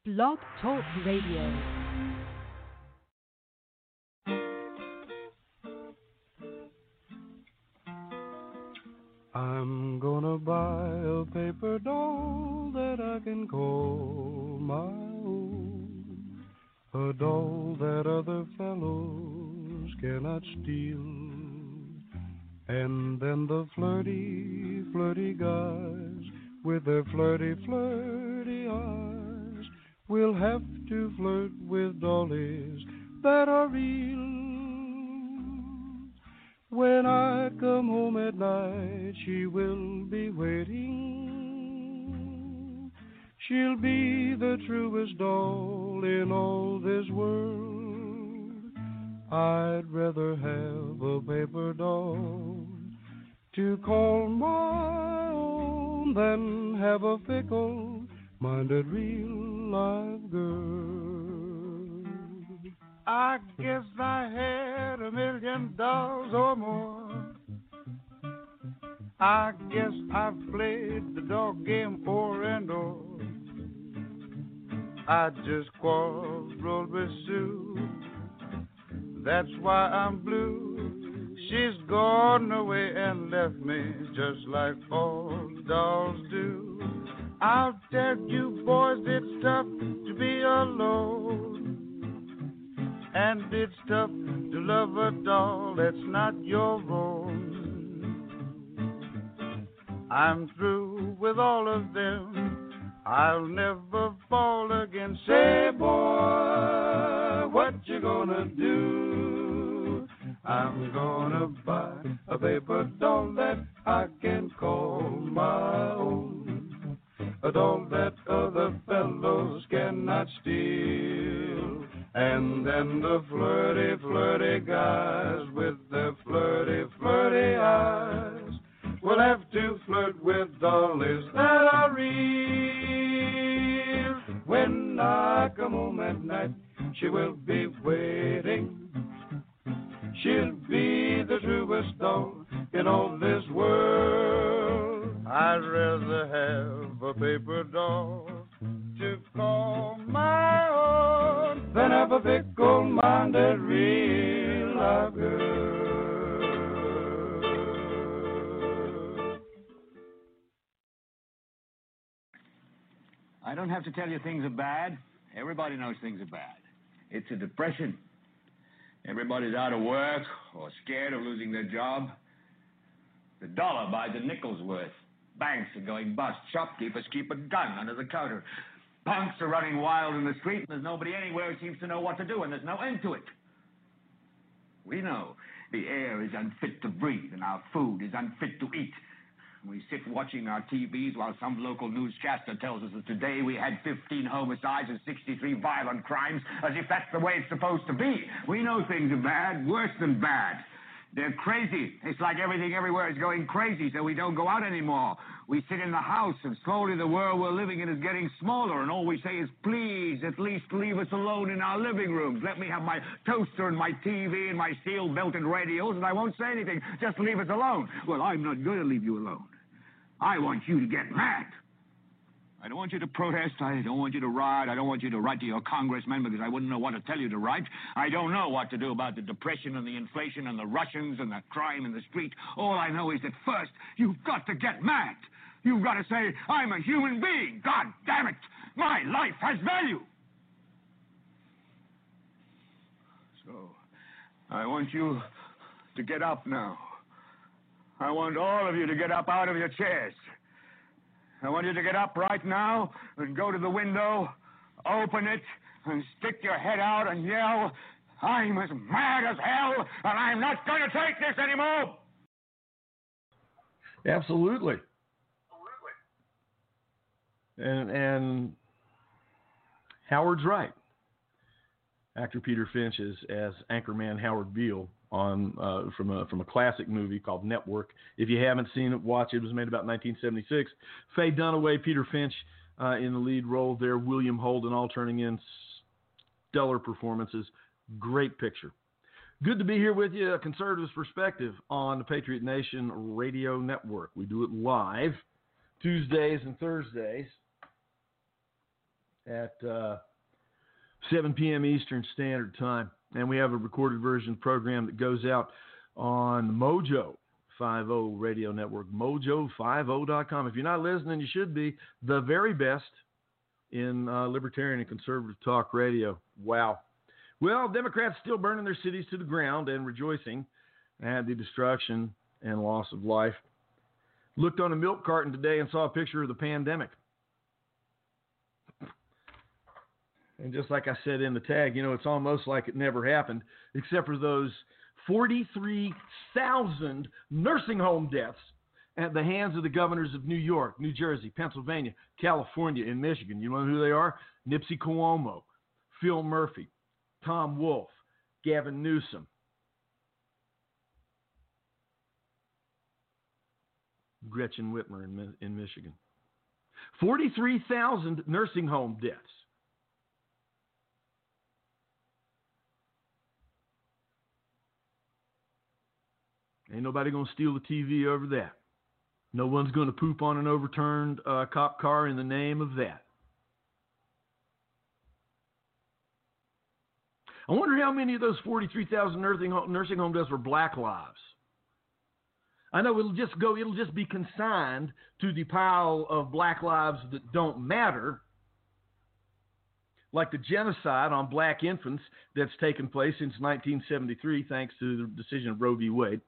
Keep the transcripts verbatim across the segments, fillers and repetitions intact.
Blog Talk Radio. I'm gonna buy a paper doll that I can call my own, a doll that other fellows cannot steal. And then the flirty, flirty guys with their flirty, flirty eyes will have to flirt with dollies that are real. When I come home at night, she will be waiting. She'll be the truest doll in all this world. I'd rather have a paper doll to call my own than have a fickle-minded real-life girl. I guess I had a million dollars or more. I guess I've played the dog game o'er and o'er. I just quarreled with Sue. That's why I'm blue. She's gone away and left me just like all dolls do. I'll tell you boys, it's tough to be alone. And it's tough to love a doll that's not your own. I'm through with all of them. I'll never fall again. Say, boy, what you gonna do? I'm gonna buy a paper doll that I can call my own, a doll that other fellows cannot steal. And then the flirty, flirty guys with their flirty, flirty eyes will have to flirt with dollies that are real. When I come home at night, she will be waiting. She'll be the truest doll in all this world. I'd rather have a paper doll to call my own than have a fickle-minded real-life girl. I don't have to tell you things are bad. Everybody knows things are bad. It's a depression. Everybody's out of work or scared of losing their job. The dollar buys a nickel's worth. Banks are going bust. Shopkeepers keep a gun under the counter. Punks are running wild in the street, and there's nobody anywhere who seems to know what to do, and there's no end to it. We know the air is unfit to breathe, and our food is unfit to eat. We sit watching our T Vs while some local newscaster tells us that today we had fifteen homicides and sixty-three violent crimes, as if that's the way it's supposed to be. We know things are bad, worse than bad. They're crazy. It's like everything everywhere is going crazy, so we don't go out anymore. We sit in the house, and slowly the world we're living in is getting smaller, and all we say is, please, at least leave us alone in our living rooms. Let me have my toaster and my T V and my steel-belted radios, and I won't say anything. Just leave us alone. Well, I'm not going to leave you alone. I want you to get mad. I don't want you to protest. I don't want you to riot. I don't want you to write to your congressman because I wouldn't know what to tell you to write. I don't know what to do about the depression and the inflation and the Russians and the crime in the street. All I know is that first, you've got to get mad. You've got to say, I'm a human being. God damn it. My life has value. So, I want you to get up now. I want all of you to get up out of your chairs. I want you to get up right now and go to the window, open it, and stick your head out and yell, I'm as mad as hell, and I'm not going to take this anymore. Absolutely. And, and Howard's right. Actor Peter Finch is as Anchorman Howard Beale on uh, from a from a classic movie called Network. If you haven't seen it, watch it. It was made about nineteen seventy-six. Faye Dunaway, Peter Finch uh, in the lead role there. William Holden all turning in stellar performances. Great picture. Good to be here with you. A Conservative's Perspective on the Patriot Nation Radio Network. We do it live Tuesdays and Thursdays at uh, seven p.m. Eastern Standard Time. And we have a recorded version of the program that goes out on Mojo fifty Radio Network, mojo fifty dot com. If you're not listening, you should be. The very best in uh, libertarian and conservative talk radio. Wow. Well, Democrats still burning their cities to the ground and rejoicing at the destruction and loss of life. Looked on a milk carton today and saw a picture of the pandemic. And just like I said in the tag, you know, it's almost like it never happened, except for those forty-three thousand nursing home deaths at the hands of the governors of New York, New Jersey, Pennsylvania, California, and Michigan. You know who they are? Nipsey Cuomo, Phil Murphy, Tom Wolf, Gavin Newsom, Gretchen Whitmer in, in Michigan. forty-three thousand nursing home deaths. Ain't nobody going to steal the T V over that. No one's going to poop on an overturned uh, cop car in the name of that. I wonder how many of those forty-three thousand nursing home, nursing home deaths were black lives. I know it'll just go, it'll just be consigned to the pile of black lives that don't matter, like the genocide on black infants that's taken place since nineteen seventy-three, thanks to the decision of Roe v. Wade.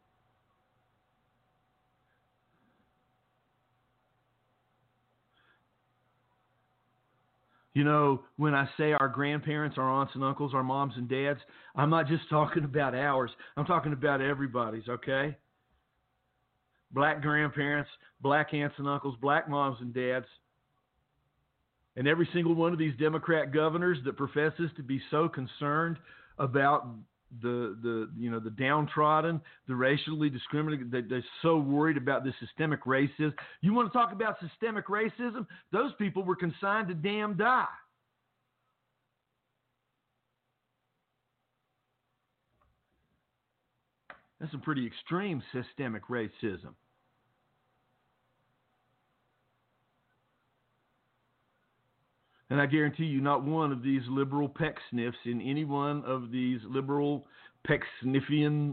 You know, when I say our grandparents, our aunts and uncles, our moms and dads, I'm not just talking about ours. I'm talking about everybody's, okay? Black grandparents, black aunts and uncles, black moms and dads. And every single one of these Democrat governors that professes to be so concerned about the, the you know, the downtrodden, the racially discriminated, they, they're so worried about this systemic racism. You want to talk about systemic racism? Those people were consigned to damn die. That's some pretty extreme systemic racism. And I guarantee you not one of these liberal peck sniffs in any one of these liberal peck sniffian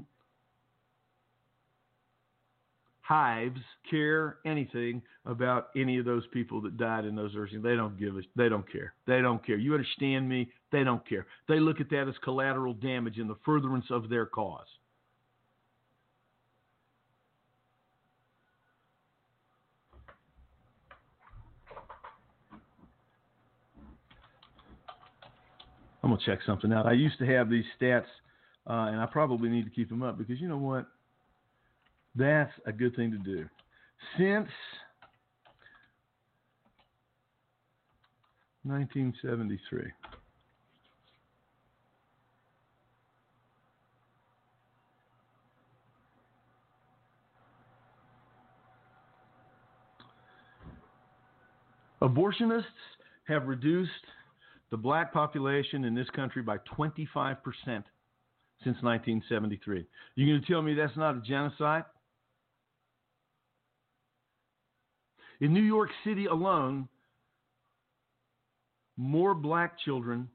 hives care anything about any of those people that died in those nursing. They don't give a, they don't care. They don't care. You understand me? They don't care. They look at that as collateral damage in the furtherance of their cause. I'm going to check something out. I used to have these stats, uh, and I probably need to keep them up because you know what? That's a good thing to do. Since nineteen seventy-three. Abortionists have reduced the black population in this country by twenty-five percent since nineteen seventy-three. You going to tell me that's not a genocide? In New York City alone, more black children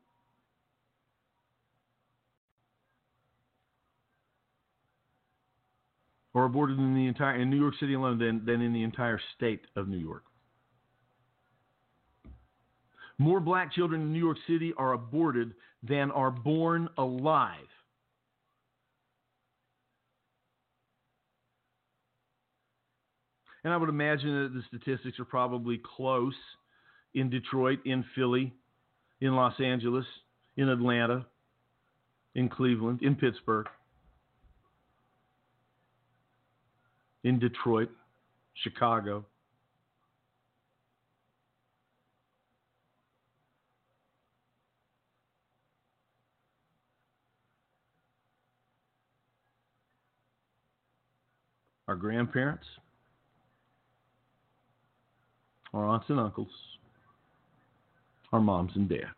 are aborted in the entire in New York City alone than, than in the entire state of New York. More black children in New York City are aborted than are born alive. And I would imagine that the statistics are probably close in Detroit, in Philly, in Los Angeles, in Atlanta, in Cleveland, in Pittsburgh, in Detroit, Chicago. Our grandparents, our aunts and uncles, our moms and dads.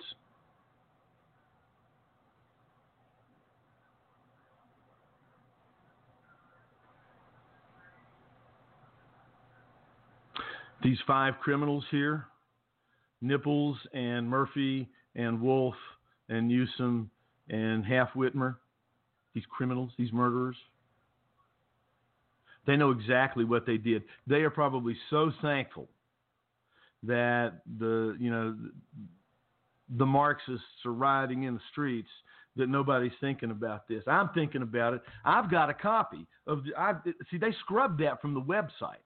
These five criminals here Nipples and Murphy and Wolf and Newsom and Half Whitmer, these criminals, these murderers. They know exactly what they did. They are probably so thankful that the, you know, the Marxists are rioting in the streets that nobody's thinking about this. I'm thinking about it. I've got a copy of the, I see, they scrubbed that from the website.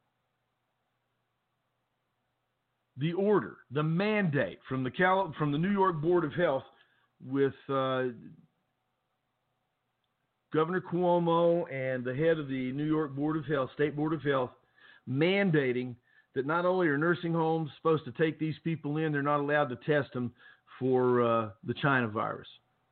The order, the mandate from the Cal, from the New York Board of Health with uh, Governor Cuomo and the head of the New York Board of Health, State Board of Health, mandating that not only are nursing homes supposed to take these people in, they're not allowed to test them for uh, the China virus.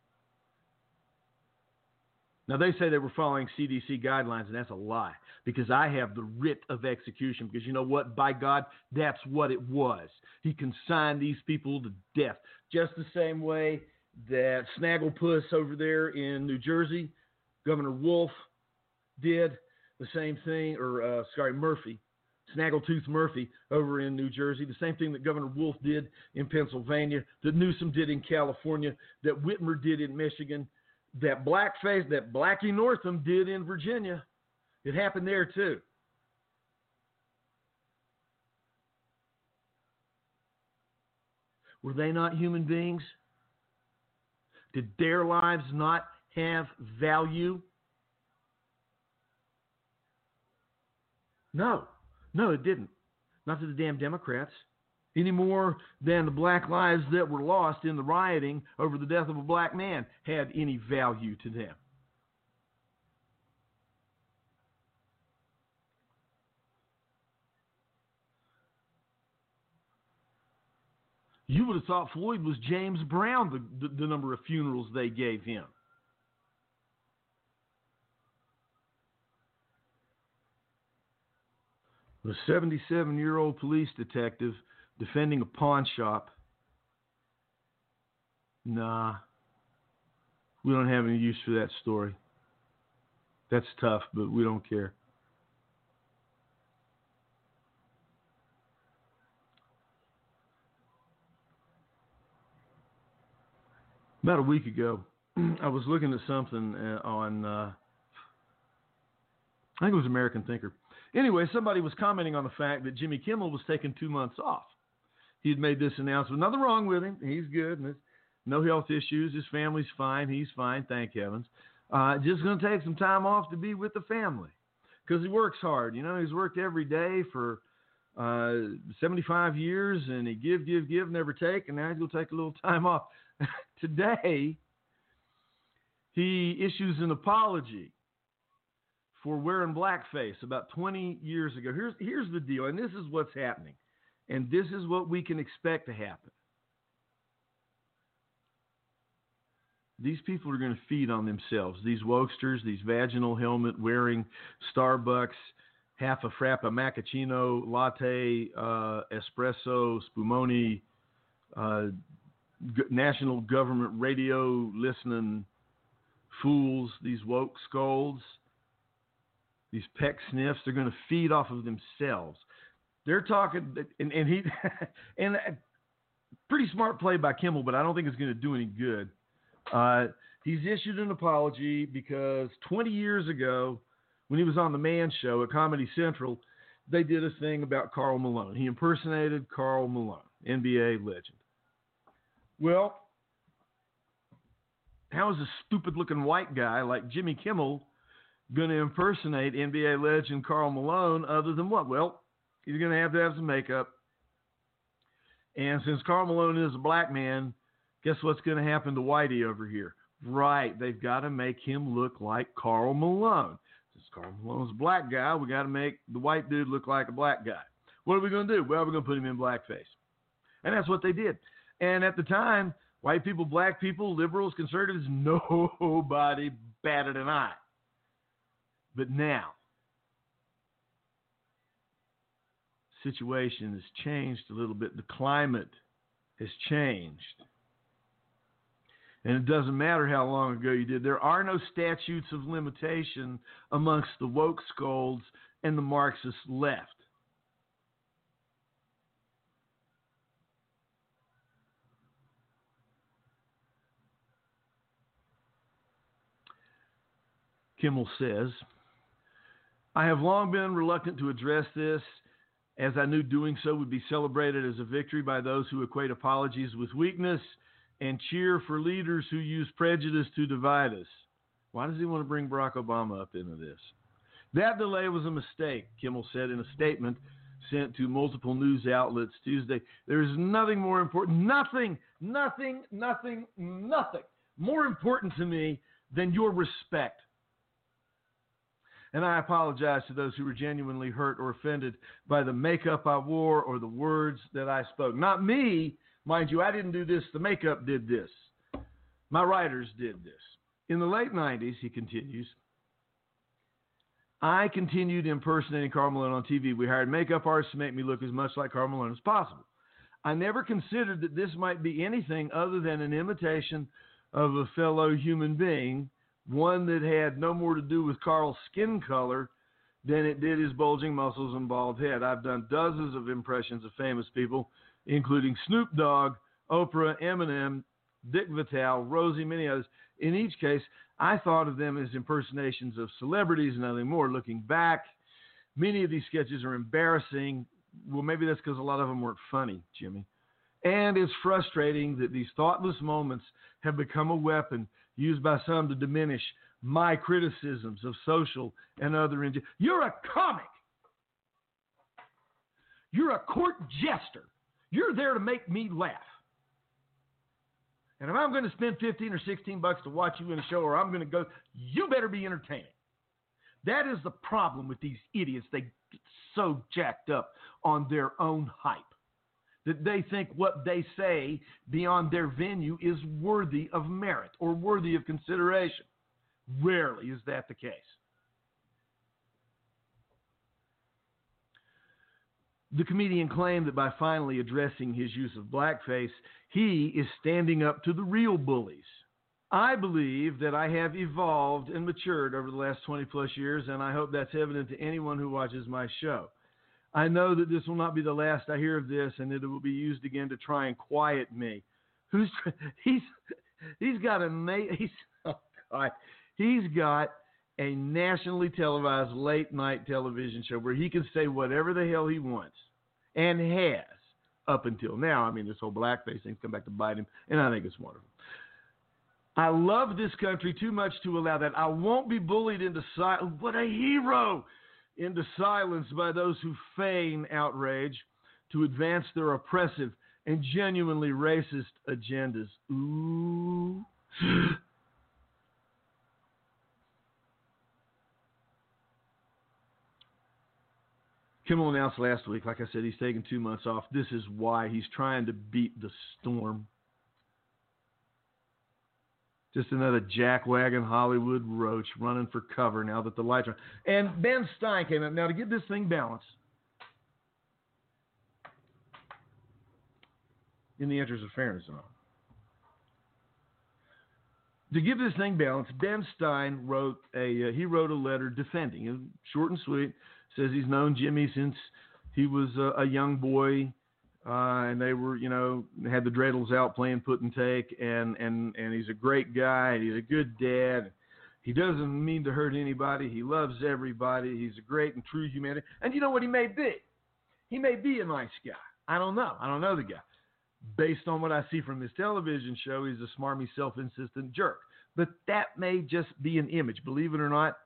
Now, they say they were following C D C guidelines, and that's a lie, because I have the writ of execution, because you know what? By God, that's what it was. He consigned these people to death, just the same way that Snagglepuss over there in New Jersey, Governor Wolf did the same thing, or uh, sorry, Murphy, Snaggletooth Murphy over in New Jersey, the same thing that Governor Wolf did in Pennsylvania, that Newsom did in California, that Whitmer did in Michigan, that blackface, that Blackie Northam did in Virginia. It happened there too. Were they not human beings? Did their lives not have value? No. No, it didn't. Not to the damn Democrats. Any more than the black lives that were lost in the rioting over the death of a black man had any value to them. You would have thought Floyd was James Brown, the, the, the number of funerals they gave him. A seventy-seven-year-old police detective defending a pawn shop. Nah, we don't have any use for that story. That's tough, but we don't care. About a week ago, I was looking at something on, uh, I think it was American Thinker. Anyway, somebody was commenting on the fact that Jimmy Kimmel was taking two months off. He had made this announcement. Nothing wrong with him. He's good. And no health issues. His family's fine. He's fine. Thank heavens. Uh, just going to take some time off to be with the family because he works hard. You know, he's worked every day for uh, seventy-five years, and he give, give, give, never take, and now he's going to take a little time off. Today, he issues an apology for wearing blackface about twenty years ago. Here's, here's the deal, and this is what's happening, and this is what we can expect to happen. These people are going to feed on themselves. These wokesters, these vaginal helmet wearing Starbucks, half a frappa macchiato, latte, uh, espresso, spumoni, uh, g- national government radio listening fools, these woke scolds, these peck sniffs, they're going to feed off of themselves. They're talking, and, and he, and pretty smart play by Kimmel, but I don't think it's going to do any good. Uh, he's issued an apology because twenty years ago, when he was on the Man Show at Comedy Central, they did a thing about Karl Malone. He impersonated Karl Malone, N B A legend. Well, how is a stupid-looking white guy like Jimmy Kimmel going to impersonate N B A legend Karl Malone other than what? Well, he's going to have to have some makeup. And since Karl Malone is a black man, guess what's going to happen to Whitey over here? Right, they've got to make him look like Karl Malone. Since Karl Malone's a black guy, we got to make the white dude look like a black guy. What are we going to do? Well, we're going to put him in blackface. And that's what they did. And at the time, white people, black people, liberals, conservatives, nobody batted an eye. But now, the situation has changed a little bit. The climate has changed. And it doesn't matter how long ago you did. There are no statutes of limitation amongst the woke scolds and the Marxist left. Kimmel says, I have long been reluctant to address this, as I knew doing so would be celebrated as a victory by those who equate apologies with weakness and cheer for leaders who use prejudice to divide us. Why does he want to bring Barack Obama up into this? That delay was a mistake, Kimmel said in a statement sent to multiple news outlets Tuesday. There is nothing more important, nothing, nothing, nothing, nothing more important to me than your respect. And I apologize to those who were genuinely hurt or offended by the makeup I wore or the words that I spoke. Not me, mind you, I didn't do this. The makeup did this. My writers did this. In the late nineties, he continues, I continued impersonating Karl Malone on T V. We hired makeup artists to make me look as much like Karl Malone as possible. I never considered that this might be anything other than an imitation of a fellow human being, one that had no more to do with Karl's skin color than it did his bulging muscles and bald head. I've done dozens of impressions of famous people, including Snoop Dogg, Oprah, Eminem, Dick Vitale, Rosie, many others. In each case, I thought of them as impersonations of celebrities and nothing more. Looking back, many of these sketches are embarrassing. Well, maybe that's because a lot of them weren't funny, Jimmy. And it's frustrating that these thoughtless moments have become a weapon used by some to diminish my criticisms of social and other injustices. You're a comic. You're a court jester. You're there to make me laugh. And if I'm going to spend fifteen or sixteen bucks to watch you in a show, or I'm going to go, you better be entertaining. That is the problem with these idiots. They get so jacked up on their own hype that they think what they say beyond their venue is worthy of merit or worthy of consideration. Rarely is that the case. The comedian claimed that by finally addressing his use of blackface, he is standing up to the real bullies. I believe that I have evolved and matured over the last twenty plus years, and I hope that's evident to anyone who watches my show. I know that this will not be the last I hear of this, and that it will be used again to try and quiet me. Who's he's he's got a he's oh God, he's got a nationally televised late night television show where he can say whatever the hell he wants, and has up until now. I mean, this whole blackface thing's come back to bite him, and I think it's wonderful. I love this country too much to allow that. I won't be bullied into silence. What a hero! Into silence by those who feign outrage to advance their oppressive and genuinely racist agendas. Ooh. Kimmel announced last week, like I said, he's taking two months off. This is why he's trying to beat the storm. Just another jackwagon Hollywood roach running for cover now that the lights are on. And Ben Stein came up. Now, to get this thing balanced, in the interest of fairness and all, to give this thing balance, Ben Stein wrote a uh, he wrote a letter defending him, short and sweet. Says he's known Jimmy since he was a, a young boy. Uh, and they were, you know, had the dreidels out playing put and take, and, and, and he's a great guy, and he's a good dad. He doesn't mean to hurt anybody. He loves everybody. He's a great and true humanity. And you know what he may be? He may be a nice guy. I don't know. I don't know the guy. Based on what I see from his television show, he's a smarmy, self-insistent jerk. But that may just be an image. Believe it or not,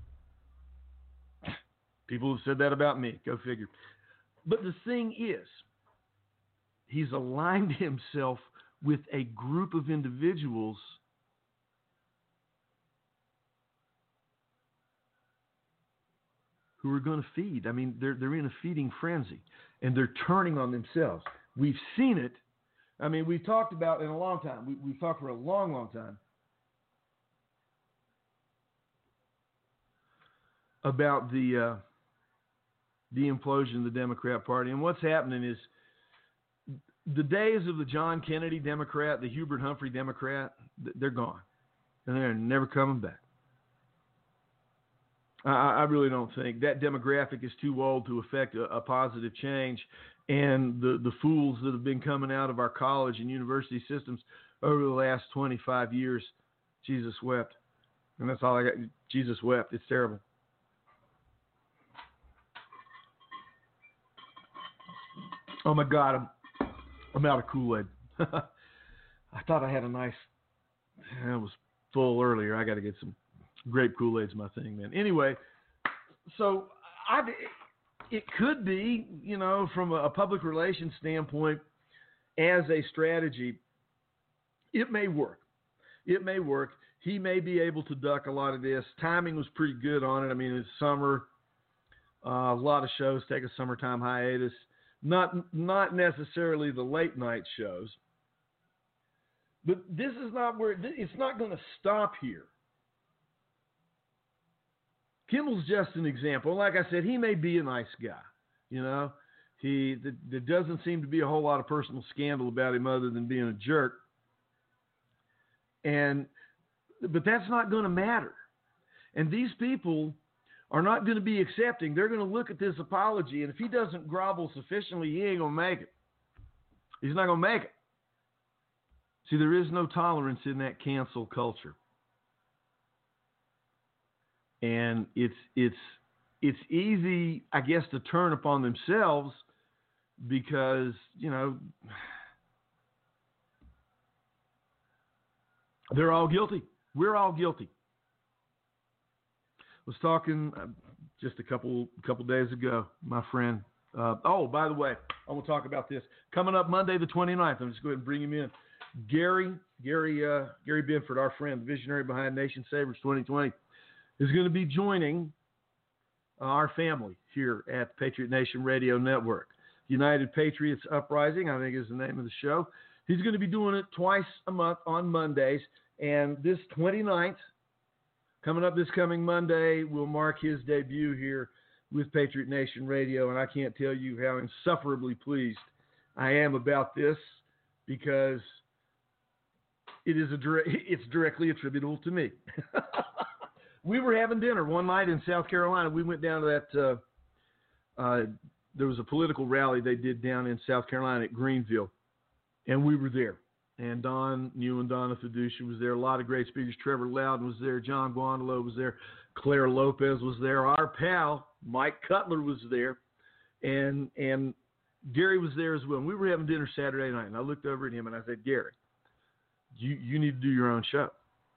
people have said that about me. Go figure. But the thing is, he's aligned himself with a group of individuals who are going to feed. I mean, they're they're in a feeding frenzy, and they're turning on themselves. We've seen it. I mean, we've talked about in a long time. We, we've talked for a long, long time about the uh, the implosion of the Democrat Party, and what's happening is, the days of the John Kennedy Democrat, the Hubert Humphrey Democrat, they're gone. And they're never coming back. I, I really don't think that demographic is too old to affect a, a positive change. And the, the fools that have been coming out of our college and university systems over the last twenty-five years, Jesus wept, And that's all I got. Jesus wept. It's terrible. Oh, my God. I'm, I'm out of Kool-Aid. I thought I had a nice... It was full earlier. I got to get some grape Kool-Aid's my thing, man. Anyway, so I, it could be, you know, from a public relations standpoint, as a strategy, it may work. It may work. He may be able to duck a lot of this. Timing was pretty good on it. I mean, it's summer. Uh, a lot of shows take a summertime hiatus. Not not necessarily the late night shows. But this is not where, it's not going to stop here. Kimmel's just an example. Like I said, he may be a nice guy. You know, he there doesn't seem to be a whole lot of personal scandal about him other than being a jerk. And, but that's not going to matter. And these people are not going to be accepting. They're going to look at this apology, and if he doesn't grovel sufficiently, he ain't going to make it. He's not going to make it. See, there is no tolerance in that cancel culture. And it's it's it's easy, I guess, to turn upon themselves because, you know, they're all guilty. We're all guilty. I was talking uh, just a couple couple days ago, my friend. Uh, oh, by the way, I want to talk about this. Coming up Monday the twenty-ninth, I'm just going to bring him in. Gary, Gary, uh, Gary Benford, our friend, the visionary behind Nation Savers twenty twenty, is going to be joining uh, our family here at Patriot Nation Radio Network. United Patriots Uprising, I think is the name of the show. He's going to be doing it twice a month on Mondays. And this twenty-ninth, coming up this coming Monday, will mark his debut here with Patriot Nation Radio. And I can't tell you how insufferably pleased I am about this because it is a it's directly attributable to me. We were having dinner one night in South Carolina. We went down to that, uh, uh, there was a political rally they did down in South Carolina at Greenville, and we were there. And Don Newen, Donna Fiducia was there. A lot of great speakers. Trevor Loudon was there. John Guandolo was there. Claire Lopez was there. Our pal, Mike Cutler, was there. And and Gary was there as well. And we were having dinner Saturday night, and I looked over at him, and I said, Gary, you, you need to do your own show.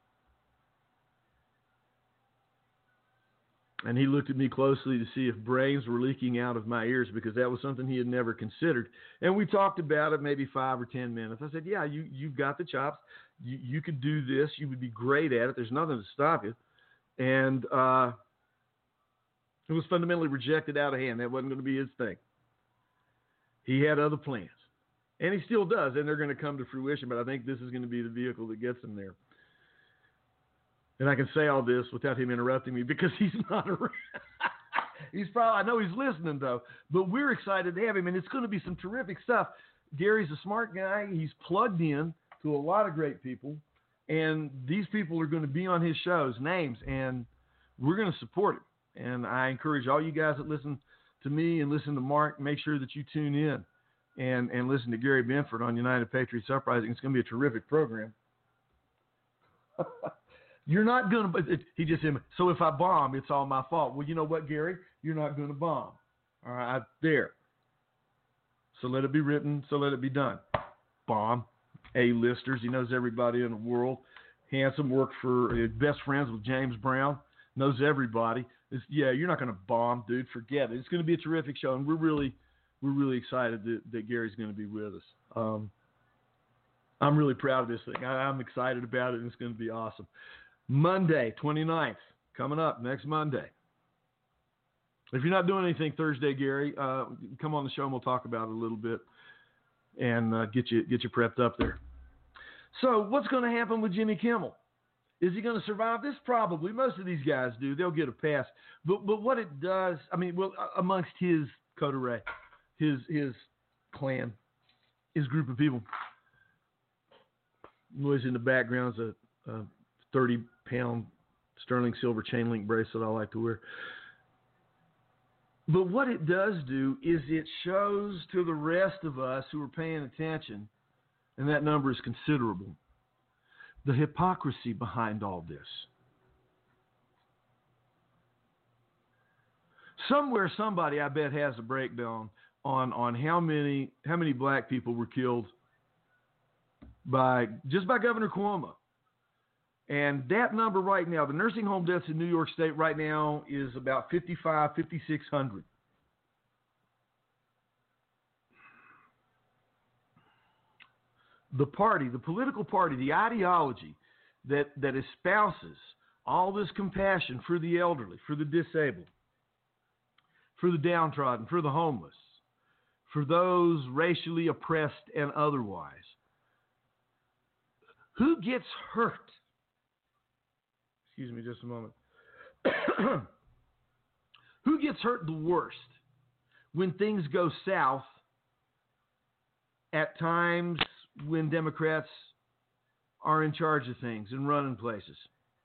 And he looked at me closely to see if brains were leaking out of my ears because that was something he had never considered. And we talked about it maybe five or ten minutes. I said, yeah, you, you've got the chops. You, you could do this. You would be great at it. There's nothing to stop you. And uh, it was fundamentally rejected out of hand. That wasn't going to be his thing. He had other plans. And he still does, and they're going to come to fruition. But I think this is going to be the vehicle that gets him there. And I can say all this without him interrupting me because he's not around. He's probably, I know he's listening though, but we're excited to have him, and it's going to be some terrific stuff. Gary's a smart guy. He's plugged in to a lot of great people, and these people are going to be on his shows, names, and we're going to support him. And I encourage all you guys that listen to me and listen to Mark, make sure that you tune in and, and listen to Gary Benford on United Patriots Uprising. It's going to be a terrific program. You're not going to, he just said, so if I bomb, it's all my fault. Well, you know what, Gary? You're not going to bomb. All right, there. So let it be written, so let it be done. Bomb. A-listers, he knows everybody in the world. Handsome, worked for, uh, best friends with James Brown, knows everybody. It's, yeah, you're not going to bomb, dude. Forget it. It's going to be a terrific show, and we're really, we're really excited that, that Gary's going to be with us. Um, I'm really proud of this thing. I, I'm excited about it, and it's going to be awesome. Monday, twenty-ninth, coming up next Monday. If you're not doing anything Thursday, Gary, uh, come on the show and we'll talk about it a little bit and uh, get you get you prepped up there. So what's going to happen with Jimmy Kimmel? Is he going to survive this? Probably. Most of these guys do. They'll get a pass. But but what it does, I mean, well, amongst his coterie, his his clan, his group of people. Noise in the background is a, a thirty-pound sterling silver chain link bracelet I like to wear. But what it does do is it shows to the rest of us who are paying attention, and that number is considerable, the hypocrisy behind all this. Somewhere, somebody, I bet, has a breakdown on on how many how many black people were killed by just by Governor Cuomo. And that number right now, the nursing home deaths in New York State right now is about fifty-five, fifty-six hundred. The party, the political party, the ideology that, that espouses all this compassion for the elderly, for the disabled, for the downtrodden, for the homeless, for those racially oppressed and otherwise. Who gets hurt? Excuse me just a moment. Who gets hurt the worst when things go south at times when Democrats are in charge of things and running places?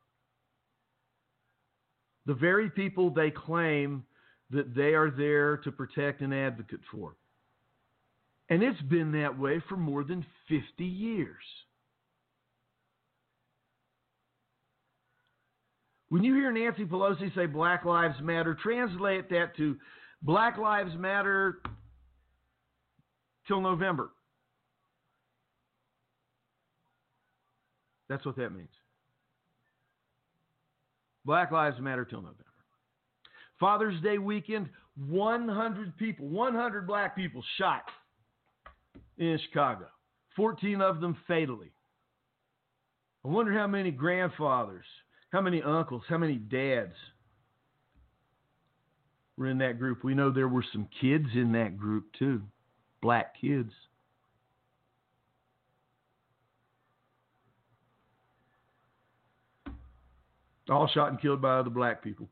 The very people they claim that they are there to protect and advocate for. And it's been that way for more than fifty years. When you hear Nancy Pelosi say Black Lives Matter, translate that to Black Lives Matter till November. That's what that means. Black Lives Matter till November. Father's Day weekend, one hundred people, one hundred black people shot in Chicago, fourteen of them fatally. I wonder how many grandfathers, how many uncles, how many dads were in that group. We know there were some kids in that group too, black kids. All shot and killed by other black people.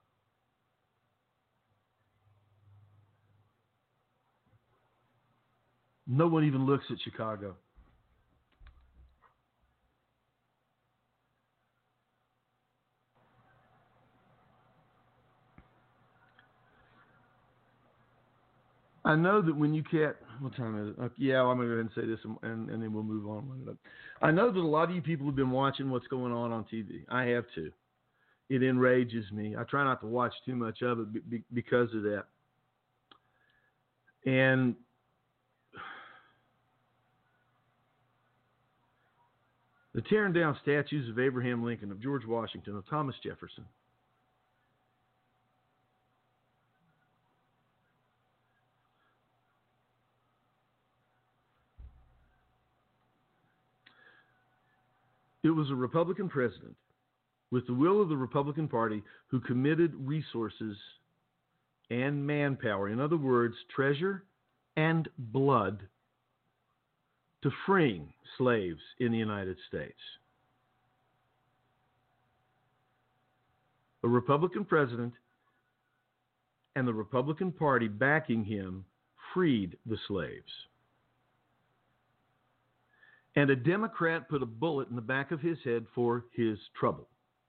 No one even looks at Chicago. I know that when you can't, what time is it? Okay, yeah, well, I'm going to go ahead and say this and, and, and then we'll move on. I know that a lot of you people have been watching what's going on on T V. I have too. It enrages me. I try not to watch too much of it be, because of that. And the tearing down statues of Abraham Lincoln, of George Washington, of Thomas Jefferson. It was a Republican president with the will of the Republican Party who committed resources and manpower, in other words, treasure and blood, to freeing slaves in the United States. A Republican president and the Republican Party backing him freed the slaves. And a Democrat put a bullet in the back of his head for his trouble.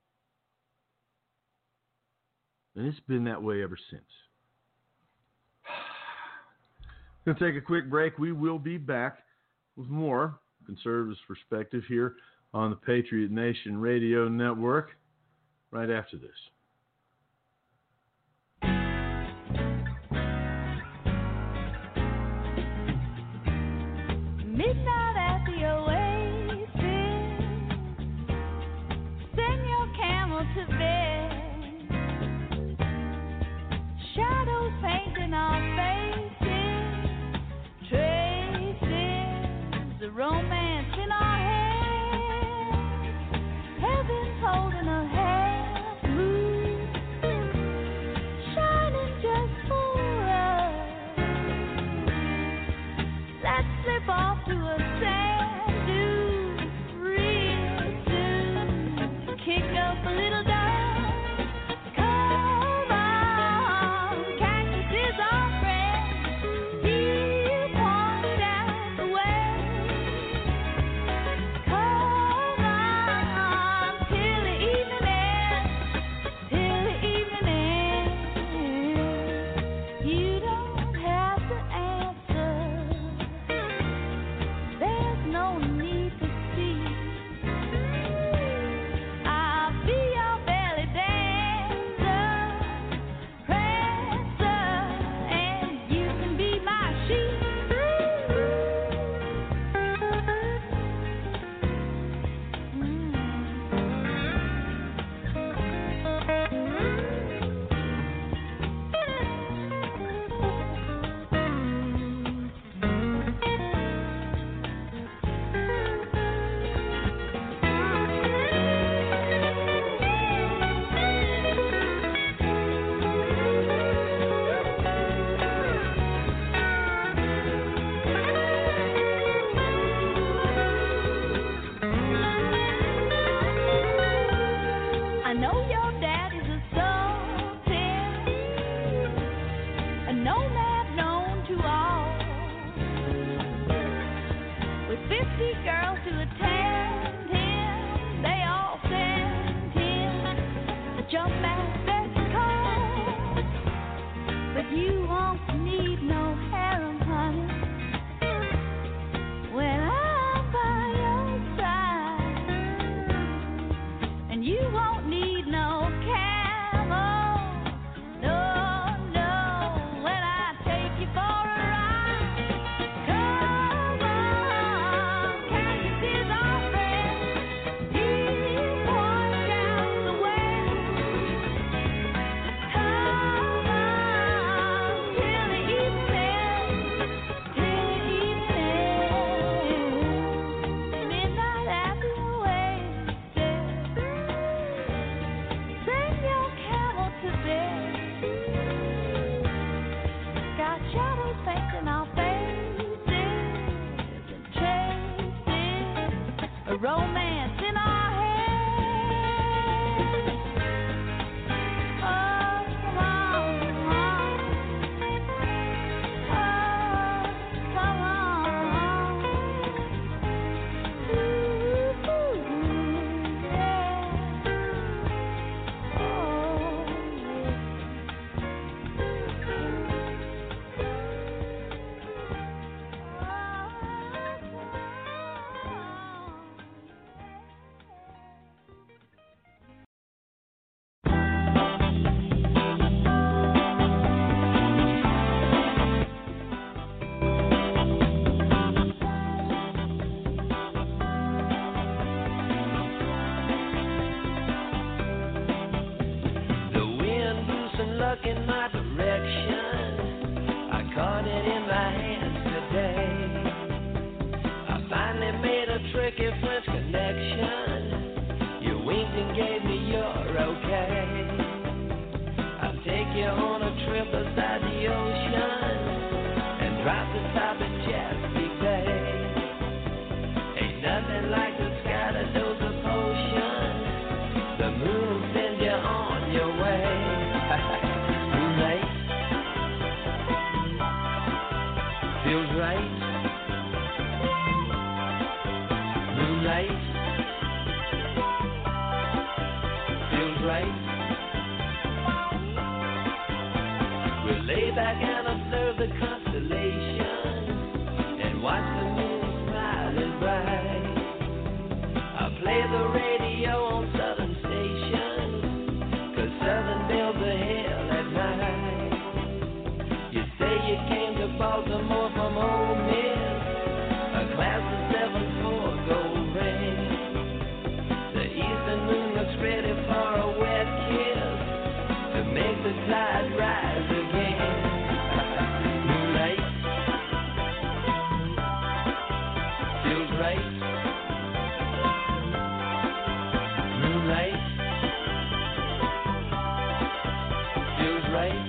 And it's been that way ever since. Going to take a quick break. We will be back with more Conservatives Perspective here on the Patriot Nation Radio Network right after this. Midnight at the Oasis, send your camel to bed, shadows painting our faces, traces of romance in our heads, heaven's holding a half moon. a romance in our heads. Oh, come on, come on. Oh, come on. Ooh, yeah. Oh, The wind blew some luck in my direction. I caught it in my hands today. I finally made a tricky French connection. You winked and gave me your okay. I'll take you on a trip beside the ocean and drop the top of Chesapeake Bay. Ain't nothing like the sky that knows a potion. The moon will send you on your way. Moonlight feels right. Moonlight feels right. We'll lay back and observe the constellations and watch the moon smiling bright. I'll play the radio on southern stations, 'cause southern bells are hell at night. You say you came to Baltimore from Ole Miss, a class of seven four gold ring. The eastern moon looks ready for a wet kiss to make the tide rise again. Moonlight feels right. Moonlight feels right.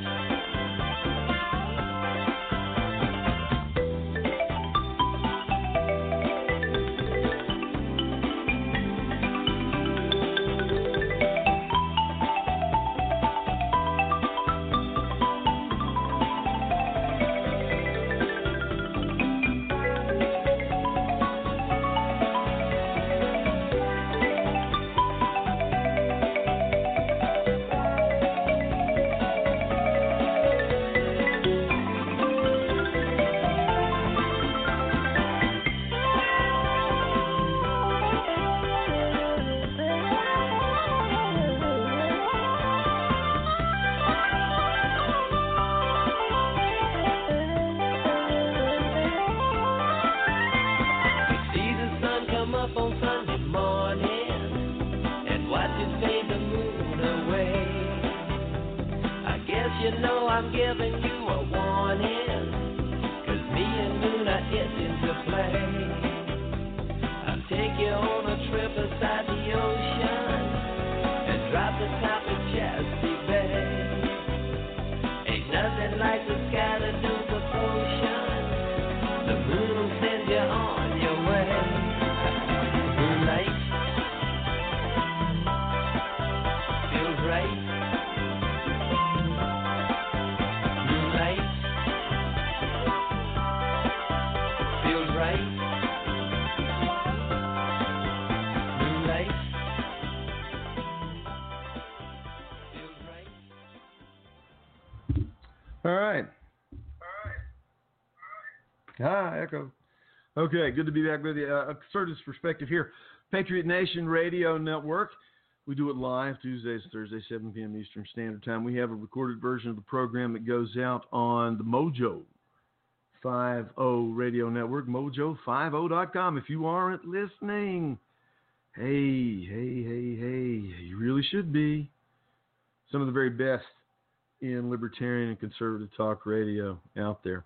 See the sun come up on Sunday morning and watch it fade the moon away. I guess you know I'm giving you a warning, 'cause me and moon are itching to play. I'll take you on a trip beside the ocean and drop the top of Chesapeake Bay. Ain't nothing like the sky that knows a potion. The moon will send you on your way. Moonlight feels right. Moonlight feels right. Moonlight feels right. All right. Ah, Echo. Okay, good to be back with you. Uh, Curtis Perspective here. Patriot Nation Radio Network. We do it live Tuesdays and Thursdays, seven p.m. Eastern Standard Time. We have a recorded version of the program that goes out on the Mojo fifty Radio Network, mojo fifty dot com. If you aren't listening, hey, hey, hey, hey, you really should be. Some of the very best in libertarian and conservative talk radio out there.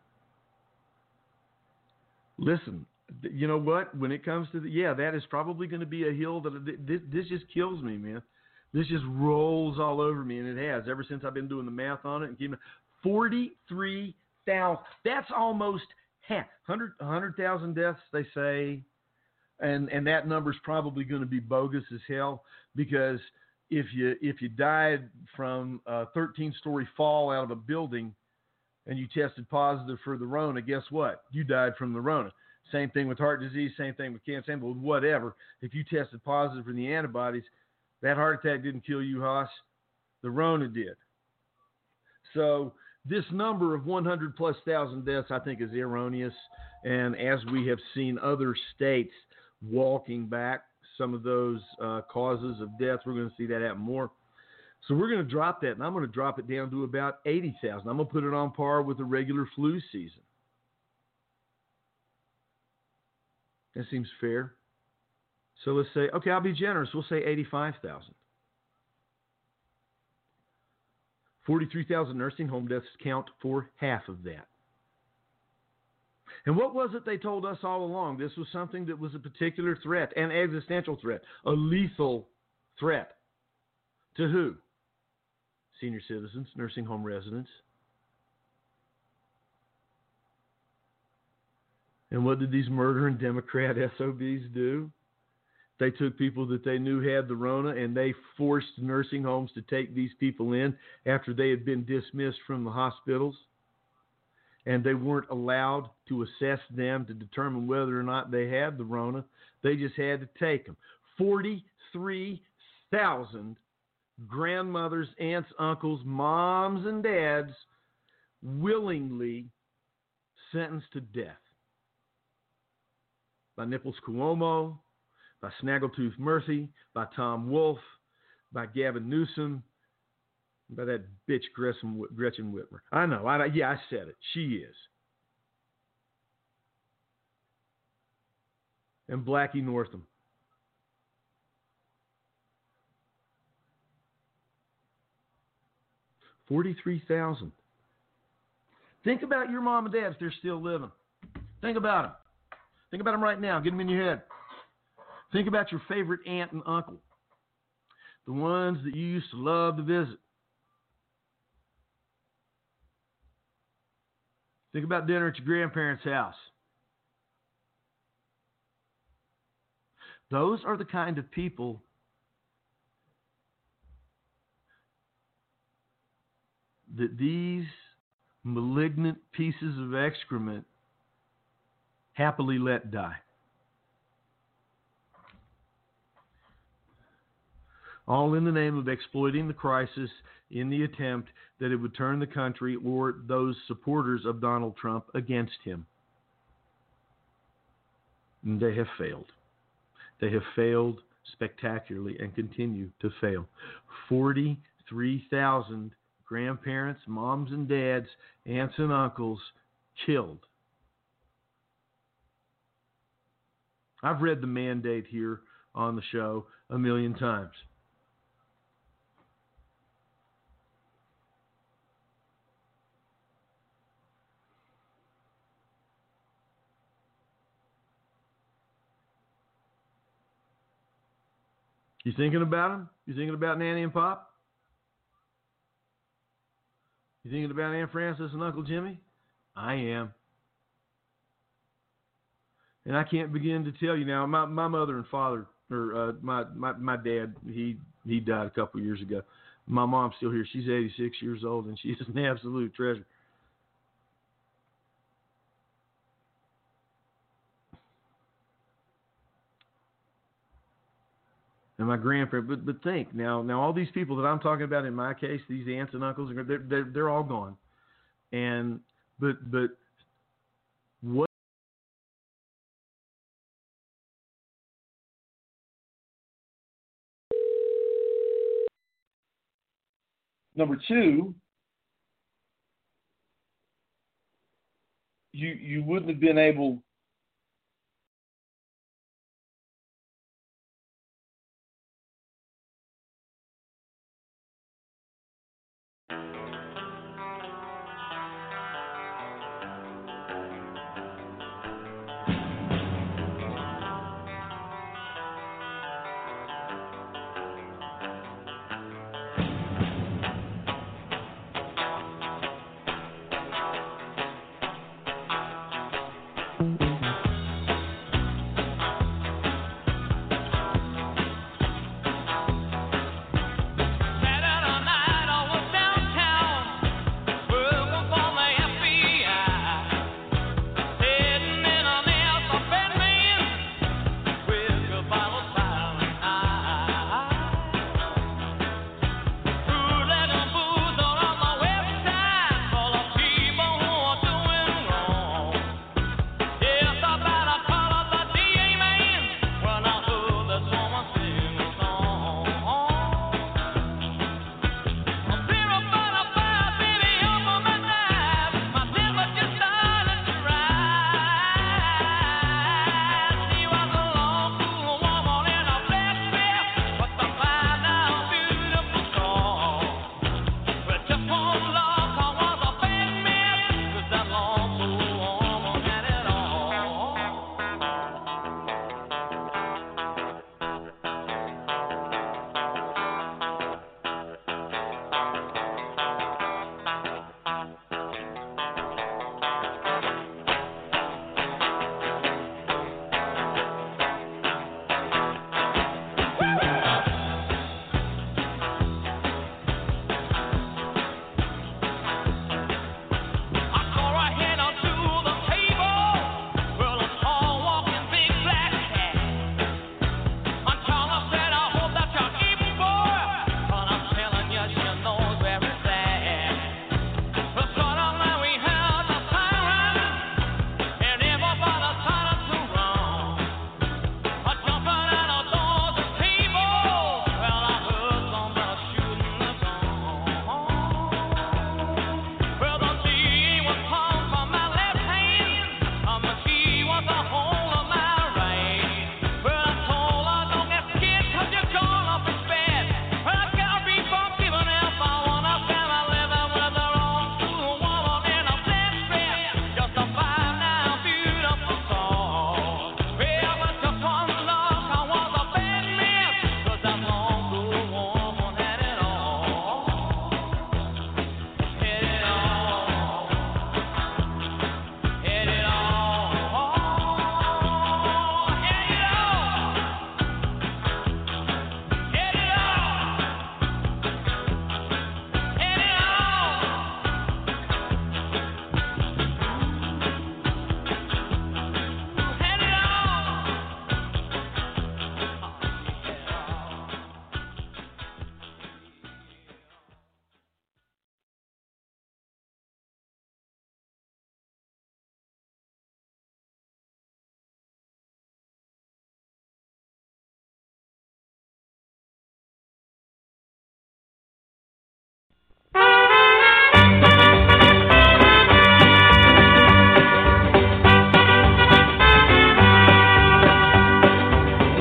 Listen, you know what? When it comes to the, yeah, that is probably going to be a hill that this, this just kills me, man. This just rolls all over me, and it has ever since I've been doing the math on it and keeping forty-three thousand. That's almost half. one hundred thousand deaths, they say. and and that number's probably going to be bogus as hell, because if you if you died from a thirteen-story fall out of a building and you tested positive for the Rona, guess what? You died from the Rona. Same thing with heart disease, same thing with cancer, same with whatever. If you tested positive for the antibodies, that heart attack didn't kill you, Haas. The Rona did. So this number of one hundred plus thousand deaths, I think, is erroneous. And as we have seen other states walking back some of those uh, causes of death, we're going to see that happen more. So we're going to drop that, and I'm going to drop it down to about eighty thousand. I'm going to put it on par with the regular flu season. That seems fair. So let's say, okay, I'll be generous. We'll say eighty-five thousand. forty-three thousand nursing home deaths count for half of that. And what was it they told us all along? This was something that was a particular threat, an existential threat, a lethal threat. To who? Senior citizens, nursing home residents. And what did these murdering Democrat S O Bs do? They took people that they knew had the Rona, and they forced nursing homes to take these people in after they had been dismissed from the hospitals. And they weren't allowed to assess them to determine whether or not they had the Rona. They just had to take them. forty-three thousand grandmothers, aunts, uncles, moms, and dads willingly sentenced to death by Nicholas Cuomo, by Snaggletooth Murphy, by Tom Wolf, by Gavin Newsom, by that bitch Gretchen, Gretchen Whitmer. I know. I, yeah, I said it. She is. And Blackie Northam. forty-three thousand. Think about your mom and dad if they're still living. Think about them. Think about them right now. Get them in your head. Think about your favorite aunt and uncle. The ones that you used to love to visit. Think about dinner at your grandparents' house. Those are the kind of people that these malignant pieces of excrement happily let die. All in the name of exploiting the crisis in the attempt that it would turn the country or those supporters of Donald Trump against him. And they have failed. They have failed spectacularly and continue to fail. forty-three thousand grandparents, moms and dads, aunts and uncles killed. I've read the mandate here on the show a million times. You thinking about him? You thinking about Nanny and Pop? You thinking about Aunt Frances and Uncle Jimmy? I am. And I can't begin to tell you now, my, my mother and father, or uh, my, my, my dad, he, he died a couple of years ago. My mom's still here. She's eighty-six years old, and she's an absolute treasure. And my grandparents, but but think now, now all these people that I'm talking about in my case, these aunts and uncles, they're they're, they're all gone. And but but what? Number two, you you wouldn't have been able. Thank you.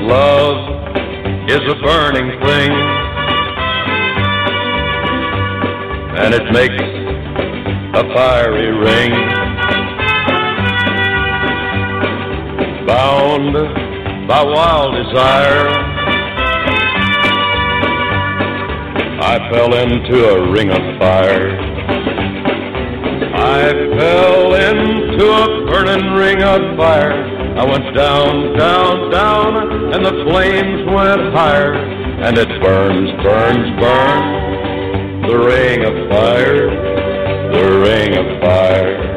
love is a burning thing, and it makes a fiery ring. Bound by wild desire, I fell into a ring of fire. I fell into a burning ring of fire. I went down, down, down, and the flames went higher. And it burns, burns, burns, the ring of fire, the ring of fire.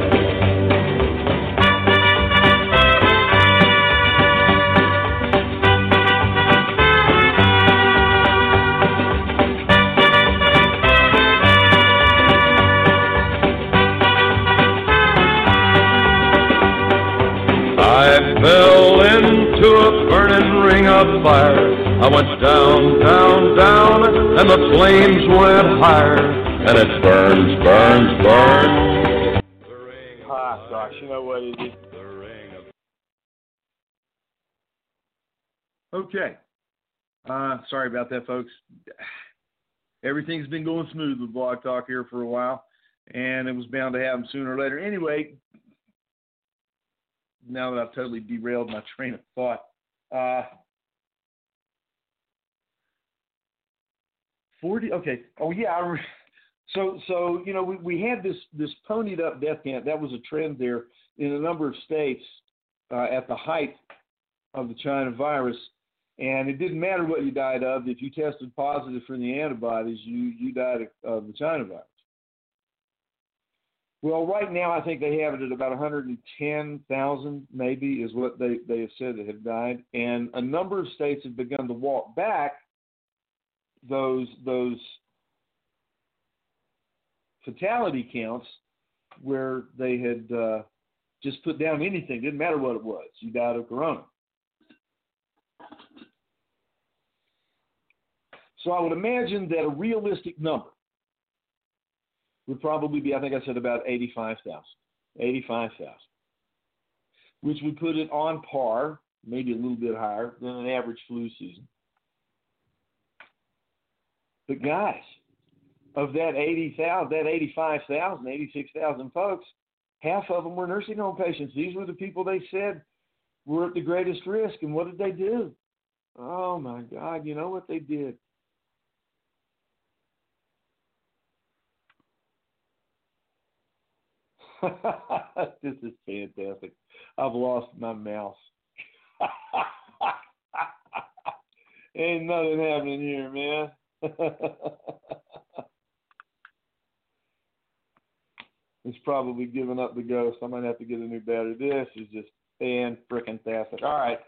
I fell into a burning ring of fire. I went down, down, down, and the flames went higher. And it burns, burns, burns. Ah, gosh, you know what it is? Okay. Uh, sorry about that, folks. Everything's been going smooth with Blog Talk here for a while, and it was bound to happen sooner or later. Anyway, now that I've totally derailed my train of thought, uh, forty. Okay. Oh yeah. I re- so so you know we, we had this this ponied up death count. That was a trend there in a number of states uh, at the height of the China virus, and it didn't matter what you died of. If you tested positive for the antibodies, you you died of, of the China virus. Well, right now I think they have it at about one hundred ten thousand, maybe, is what they, they have said that have died. And a number of states have begun to walk back those those fatality counts where they had uh, just put down anything. Didn't matter what it was. You died of corona. So I would imagine that a realistic number would probably be, I think I said about eighty-five thousand. eighty-five thousand. Which would put it on par, maybe a little bit higher, than an average flu season. But guys, of that eighty thousand, that eighty-five thousand, eighty-six thousand folks, half of them were nursing home patients. These were the people they said were at the greatest risk. And what did they do? Oh my God, you know what they did? This is fantastic. I've lost my mouse. Ain't nothing happening here, man. It's probably giving up the ghost. I might have to get a new battery. This is just fan-frickin-tastic. All right.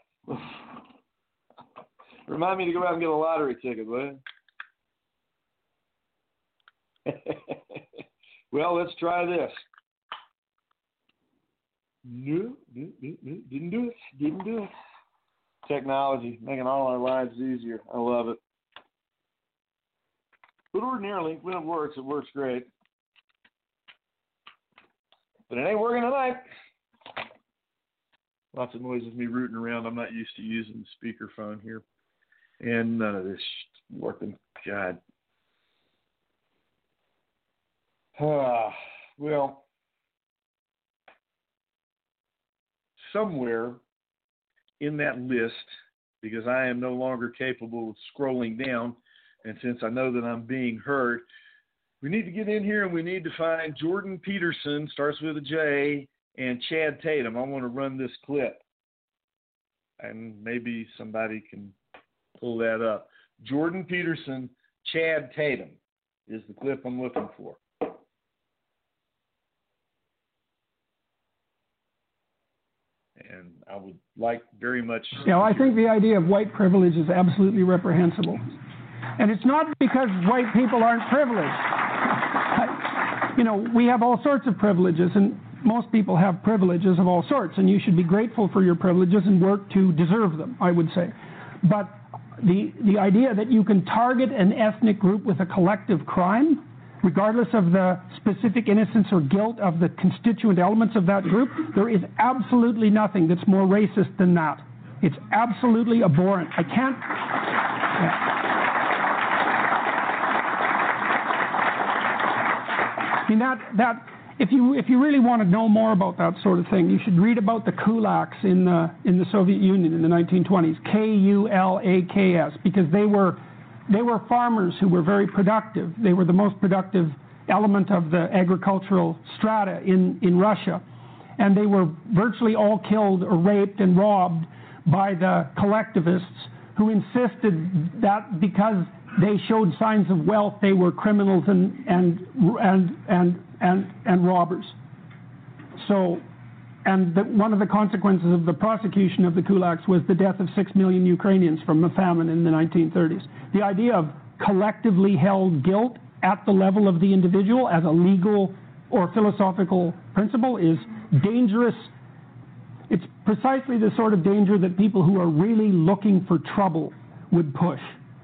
Remind me to go out and get a lottery ticket, will you? Well, let's try this. No, no, no, no, didn't do it. Didn't do it. Technology, making all our lives easier. I love it. But ordinarily, when it works, it works great. But it ain't working tonight. Lots of noise with me rooting around. I'm not used to using the speakerphone here. And none of this working. God. Ah, well, somewhere in that list, because I am no longer capable of scrolling down, and since I know that I'm being heard, we need to get in here and we need to find Jordan Peterson, starts with a J, and Chad Tatum. I want to run this clip, and maybe somebody can pull that up. Jordan Peterson, Chad Tatum is the clip I'm looking for. And I would like very much... Yeah, well, I think the idea of white privilege is absolutely reprehensible. And it's not because white people aren't privileged. You know, we have all sorts of privileges, and most people have privileges of all sorts, and you should be grateful for your privileges and work to deserve them, I would say. But the, the idea that you can target an ethnic group with a collective crime, regardless of the specific innocence or guilt of the constituent elements of that group, there is absolutely nothing that's more racist than that. It's absolutely abhorrent. I can't. Yeah. I mean that that if you if you really want to know more about that sort of thing, you should read about the kulaks in the in the Soviet Union in the nineteen twenties. K U L A K S, because they were they were farmers who were very productive. They were the most productive element of the agricultural strata in in Russia, and they were virtually all killed or raped and robbed by the collectivists, who insisted that because they showed signs of wealth, they were criminals and and and and and, and robbers. So, and the, one of the consequences of the prosecution of the kulaks was the death of six million Ukrainians from a famine in the nineteen thirties. The idea of collectively held guilt at the level of the individual as a legal or philosophical principle is dangerous. It's precisely the sort of danger that people who are really looking for trouble would push.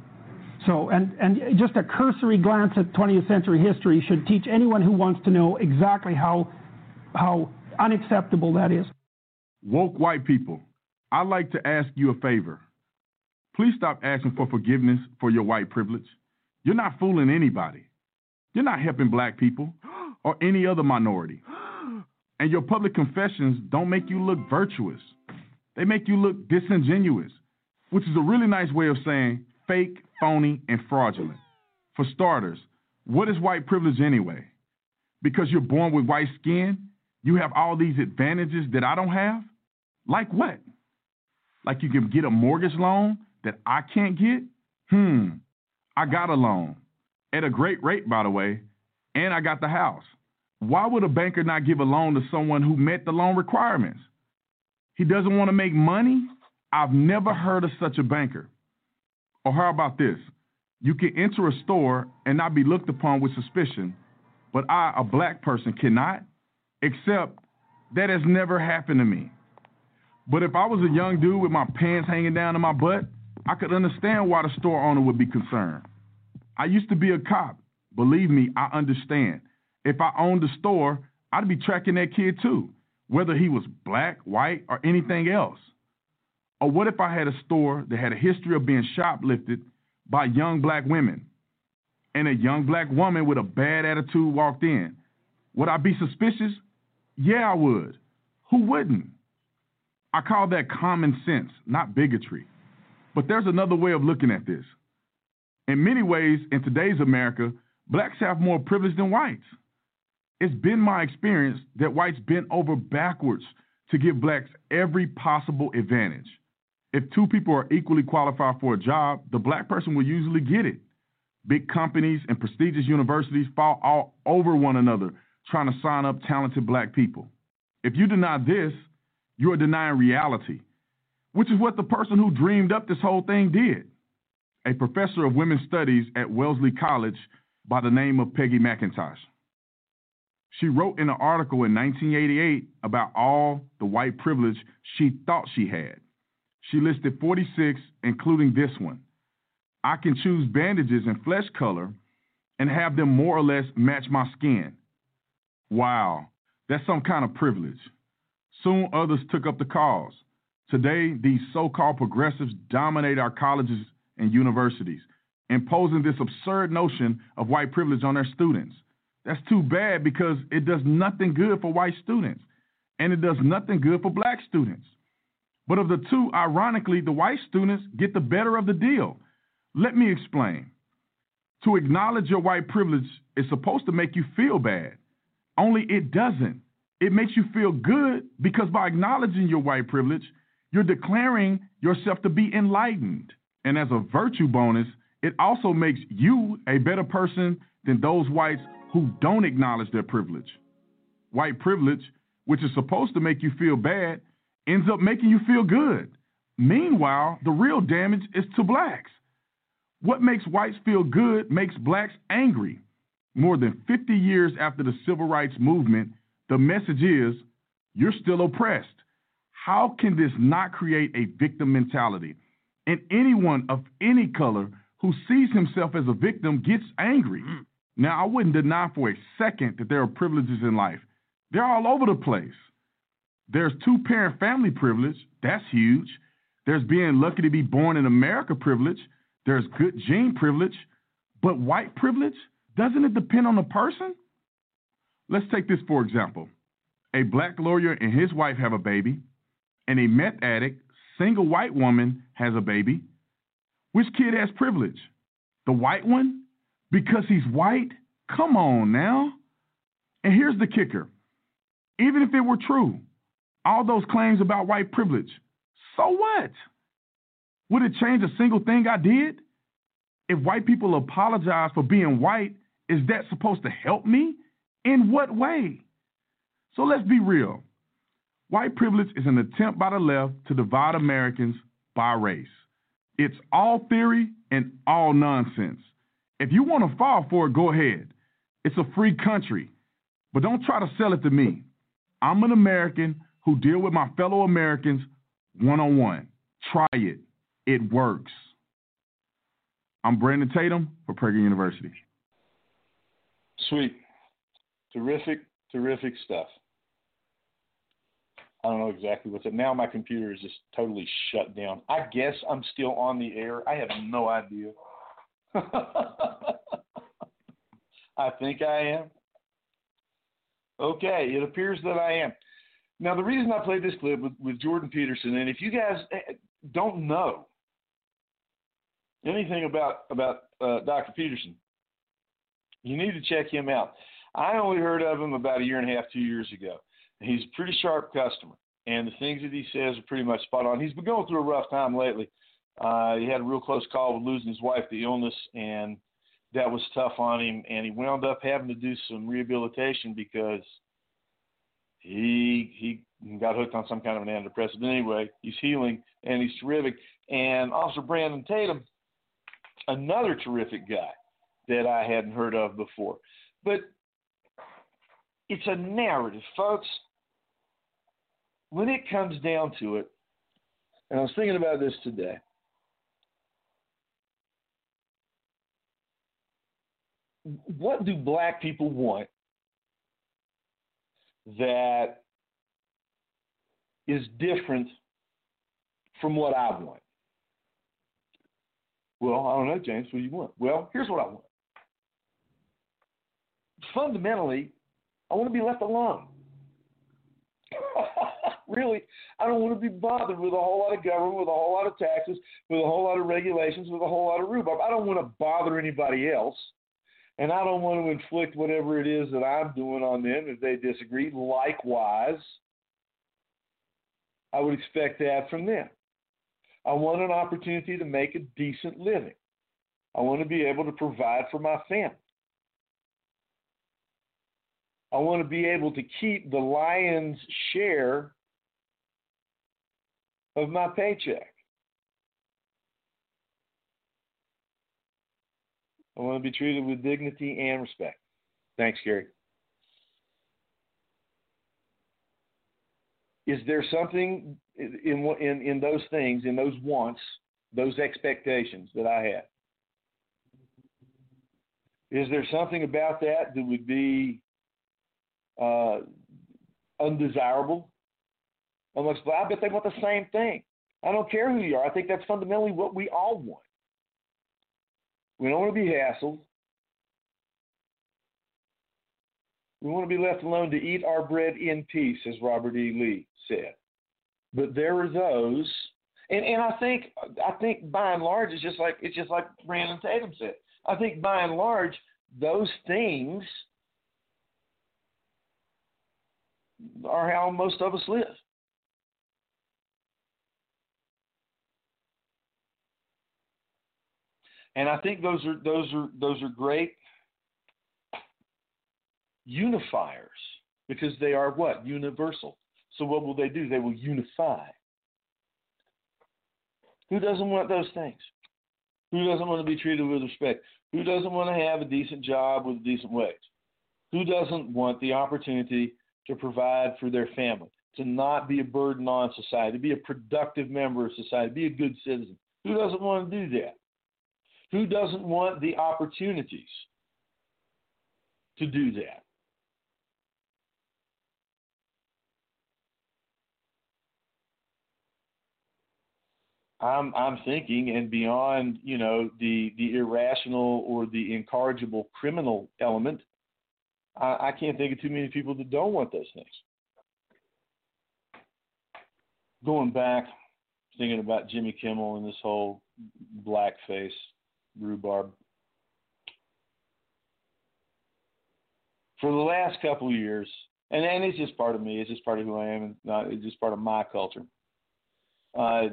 So, and, and just a cursory glance at twentieth century history should teach anyone who wants to know exactly how, how unacceptable that is. Woke white people, I'd like to ask you a favor. Please stop asking for forgiveness for your white privilege. You're not fooling anybody. You're not helping black people or any other minority. And your public confessions don't make you look virtuous. They make you look disingenuous, which is a really nice way of saying fake, phony, and fraudulent. For starters, what is white privilege anyway? Because you're born with white skin, you have all these advantages that I don't have? Like what? Like you can get a mortgage loan that I can't get? Hmm, I got a loan. At a great rate, by the way, and I got the house. Why would a banker not give a loan to someone who met the loan requirements? He doesn't want to make money? I've never heard of such a banker. Or how about this? You can enter a store and not be looked upon with suspicion, but I, a black person, cannot, except that has never happened to me. But if I was a young dude with my pants hanging down to my butt, I could understand why the store owner would be concerned. I used to be a cop. Believe me, I understand. If I owned a store, I'd be tracking that kid too, whether he was black, white, or anything else. Or what if I had a store that had a history of being shoplifted by young black women, and a young black woman with a bad attitude walked in? Would I be suspicious? Yeah, I would. Who wouldn't? I call that common sense, not bigotry. But there's another way of looking at this. In many ways, in today's America, blacks have more privilege than whites. It's been my experience that whites bent over backwards to give blacks every possible advantage. If two people are equally qualified for a job, the black person will usually get it. Big companies and prestigious universities fall all over one another trying to sign up talented black people. If you deny this, you are denying reality, which is what the person who dreamed up this whole thing did. A professor of women's studies at Wellesley College by the name of Peggy McIntosh. She wrote in an article in nineteen eighty-eight about all the white privilege she thought she had. She listed forty-six, including this one. I can choose bandages and flesh color and have them more or less match my skin. Wow, that's some kind of privilege. Soon others took up the cause. Today, these so-called progressives dominate our colleges and universities, imposing this absurd notion of white privilege on their students. That's too bad because it does nothing good for white students, and it does nothing good for black students. But of the two, ironically, the white students get the better of the deal. Let me explain. To acknowledge your white privilege is supposed to make you feel bad. Only it doesn't. It makes you feel good because by acknowledging your white privilege, you're declaring yourself to be enlightened. And as a virtue bonus, it also makes you a better person than those whites who don't acknowledge their privilege. White privilege, which is supposed to make you feel bad, ends up making you feel good. Meanwhile, the real damage is to blacks. What makes whites feel good makes blacks angry. More than fifty years after the civil rights movement, the message is, you're still oppressed. How can this not create a victim mentality? And anyone of any color who sees himself as a victim gets angry. Now, I wouldn't deny for a second that there are privileges in life. They're all over the place. There's two-parent family privilege. That's huge. There's being lucky to be born in America privilege. There's good gene privilege. But white privilege, doesn't it depend on the person? Let's take this for example. A black lawyer and his wife have a baby, and a meth addict, single white woman has a baby. Which kid has privilege? The white one? Because he's white? Come on now. And here's the kicker. Even if it were true, all those claims about white privilege, so what? Would it change a single thing I did? If white people apologize for being white, is that supposed to help me? In what way? So let's be real. White privilege is an attempt by the left to divide Americans by race. It's all theory and all nonsense. If you want to fall for it, go ahead. It's a free country. But don't try to sell it to me. I'm an American who deal with my fellow Americans one-on-one. Try it. It works. I'm Brandon Tatum for Prager University. Sweet. Terrific, terrific stuff. I don't know exactly what's it. Now my computer is just totally shut down. I guess I'm still on the air. I have no idea. I think I am. Okay, it appears that I am. Now, the reason I played this clip with, with Jordan Peterson, and if you guys don't know anything about, about uh, Doctor Peterson, you need to check him out. I only heard of him about a year and a half, two years ago. He's a pretty sharp customer, and the things that he says are pretty much spot on. He's been going through a rough time lately. Uh, he had a real close call with losing his wife to illness, and that was tough on him, and he wound up having to do some rehabilitation because he he got hooked on some kind of an antidepressant. But anyway, he's healing, and he's terrific. And Officer Brandon Tatum, another terrific guy that I hadn't heard of before. But it's a narrative, folks. When it comes down to it, and I was thinking about this today, what do black people want that is different from what I want? Well, I don't know, James. What do you want? Well, here's what I want. Fundamentally, I want to be left alone. Really, I don't want to be bothered with a whole lot of government, with a whole lot of taxes, with a whole lot of regulations, with a whole lot of rhubarb. I don't want to bother anybody else. And I don't want to inflict whatever it is that I'm doing on them if they disagree. Likewise, I would expect that from them. I want an opportunity to make a decent living. I want to be able to provide for my family. I want to be able to keep the lion's share of my paycheck. I want to be treated with dignity and respect. Thanks, Gary. Is there something in, in, in those things, in those wants, those expectations that I have? Is there something about that that would be uh, undesirable? Amongst, I bet they want the same thing. I don't care who you are. I think that's fundamentally what we all want. We don't want to be hassled. We want to be left alone to eat our bread in peace, as Robert E. Lee said. But there are those, and, and I think I think by and large it's just like it's just like Brandon Tatum said. I think by and large those things are how most of us live. And I think those are those are those are great unifiers because they are what? Universal. So what will they do? They will unify. Who doesn't want those things? Who doesn't want to be treated with respect? Who doesn't want to have a decent job with a decent wage? Who doesn't want the opportunity to provide for their family, to not be a burden on society, to be a productive member of society, be a good citizen? Who doesn't want to do that? Who doesn't want the opportunities to do that? I'm I'm thinking, and beyond, you know, the the irrational or the incorrigible criminal element, I, I can't think of too many people that don't want those things. Going back, thinking about Jimmy Kimmel and this whole blackface rhubarb. For the last couple of years, and, and it's just part of me, it's just part of who I am, and not, it's just part of my culture. Uh,